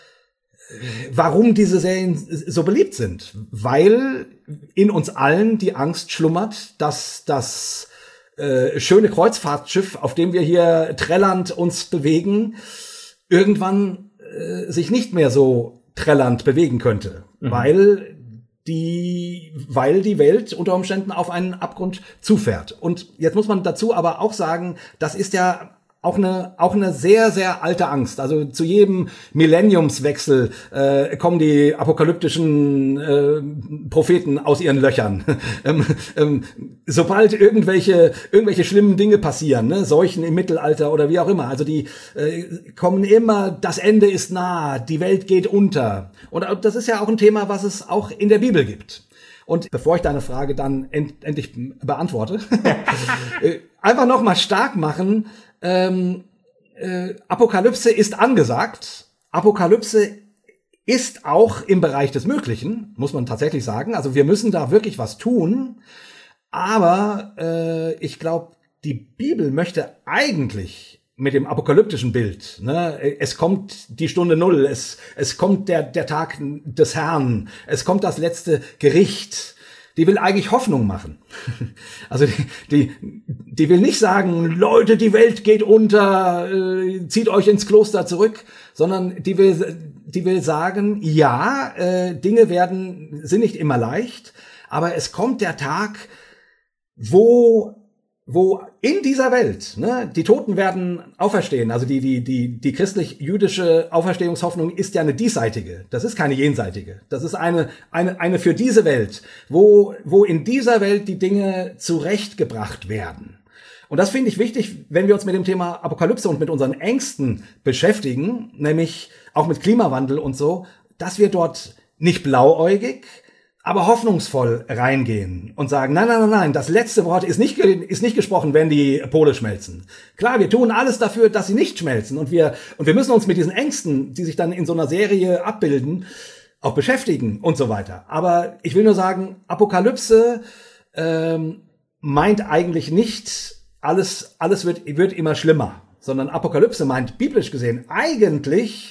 warum diese Serien so beliebt sind, weil in uns allen die Angst schlummert, dass das Äh, schöne Kreuzfahrtschiff, auf dem wir hier trällernd uns bewegen, irgendwann äh, sich nicht mehr so trällernd bewegen könnte, mhm. weil die, weil die Welt unter Umständen auf einen Abgrund zufährt. Und jetzt muss man dazu aber auch sagen, das ist ja auch eine auch eine sehr sehr alte Angst. Also zu jedem Millenniumswechsel äh, kommen die apokalyptischen äh, Propheten aus ihren Löchern. ähm, ähm, sobald irgendwelche irgendwelche schlimmen Dinge passieren, ne, Seuchen im Mittelalter oder wie auch immer, also die äh, kommen immer, das Ende ist nah, die Welt geht unter. Und das ist ja auch ein Thema, was es auch in der Bibel gibt. Und bevor ich deine Frage dann end, endlich beantworte, äh, einfach noch mal stark machen. Ähm, äh, Apokalypse ist angesagt. Apokalypse ist auch im Bereich des Möglichen, muss man tatsächlich sagen. Also wir müssen da wirklich was tun. Aber äh, ich glaube, die Bibel möchte eigentlich mit dem apokalyptischen Bild, ne, es kommt die Stunde Null, es es kommt der der Tag des Herrn, es kommt das letzte Gericht. Die will eigentlich Hoffnung machen. Also die, die, die will nicht sagen, Leute, die Welt geht unter, äh, zieht euch ins Kloster zurück, sondern die will, die will sagen, ja, äh, Dinge werden, sind nicht immer leicht, aber es kommt der Tag, wo wo in dieser Welt, ne, die Toten werden auferstehen. Also die die die die christlich-jüdische Auferstehungshoffnung ist ja eine diesseitige. Das ist keine jenseitige. Das ist eine eine eine für diese Welt, wo wo in dieser Welt die Dinge zurechtgebracht werden. Und das finde ich wichtig, wenn wir uns mit dem Thema Apokalypse und mit unseren Ängsten beschäftigen, nämlich auch mit Klimawandel und so, dass wir dort nicht blauäugig, aber hoffnungsvoll reingehen und sagen, nein, nein, nein, nein, das letzte Wort ist nicht, ist nicht gesprochen, wenn die Pole schmelzen. Klar, wir tun alles dafür, dass sie nicht schmelzen und wir, und wir müssen uns mit diesen Ängsten, die sich dann in so einer Serie abbilden, auch beschäftigen und so weiter. Aber ich will nur sagen, Apokalypse ähm, meint eigentlich nicht, alles, alles wird, wird immer schlimmer, sondern Apokalypse meint biblisch gesehen eigentlich,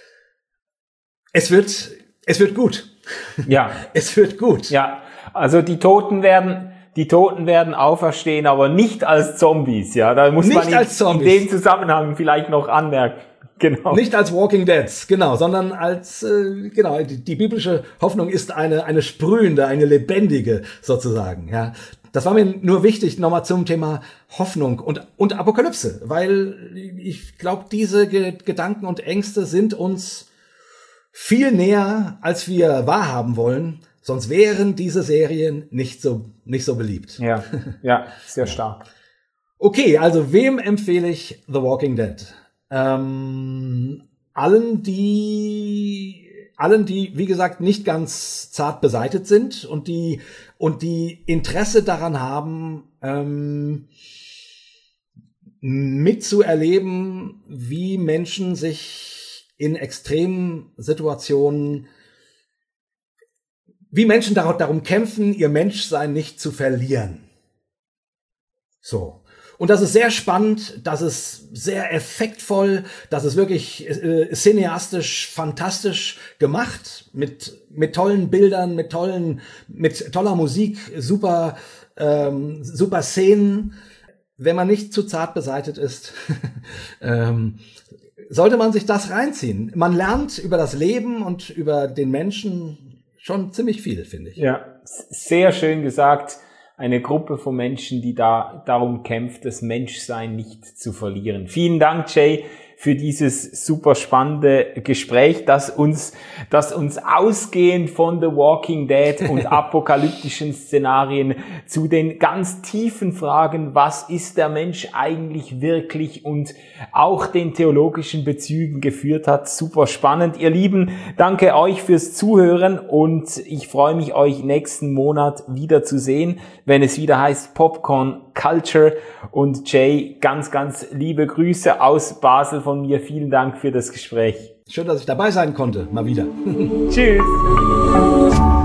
es wird, es wird gut. Ja. Es wird gut. Ja. Also die Toten werden, die Toten werden auferstehen, aber nicht als Zombies, ja. Da muss nicht man in, als Zombies. in dem Zusammenhang vielleicht noch anmerken. Genau. Nicht als Walking Deads, genau, sondern als, äh, genau, die, die biblische Hoffnung ist eine, eine sprühende, eine lebendige sozusagen, ja. Das war mir nur wichtig, nochmal zum Thema Hoffnung und, und Apokalypse, weil ich glaube, diese Ge- Gedanken und Ängste sind uns viel näher, als wir wahrhaben wollen. Sonst wären diese Serien nicht so, nicht so beliebt. Ja, ja, sehr stark. Okay, also wem empfehle ich The Walking Dead? Ähm, allen, die, allen, die, wie gesagt, nicht ganz zart beseitet sind und die, und die Interesse daran haben, ähm, mitzuerleben, wie Menschen sich in extremen Situationen, wie Menschen darum kämpfen, ihr Menschsein nicht zu verlieren. So. Und das ist sehr spannend, das ist sehr effektvoll, das ist wirklich äh, cineastisch fantastisch gemacht, mit mit tollen Bildern, mit tollen, mit toller Musik, super ähm, super Szenen. Wenn man nicht zu zart beseitet ist, ähm, sollte man sich das reinziehen. Man lernt über das Leben und über den Menschen schon ziemlich viel, finde ich. Ja, sehr schön gesagt. Eine Gruppe von Menschen, die da darum kämpft, das Menschsein nicht zu verlieren. Vielen Dank, Jay, für dieses super spannende Gespräch, das uns, das uns ausgehend von The Walking Dead und apokalyptischen Szenarien zu den ganz tiefen Fragen, was ist der Mensch eigentlich wirklich, und auch den theologischen Bezügen geführt hat. Super spannend. Ihr Lieben, danke euch fürs Zuhören und ich freue mich, euch nächsten Monat wieder zu sehen, wenn es wieder heißt Popcorn Culture. Und Jay, ganz, ganz liebe Grüße aus Basel von mir. Vielen Dank für das Gespräch. Schön, dass ich dabei sein konnte. Mal wieder. Tschüss.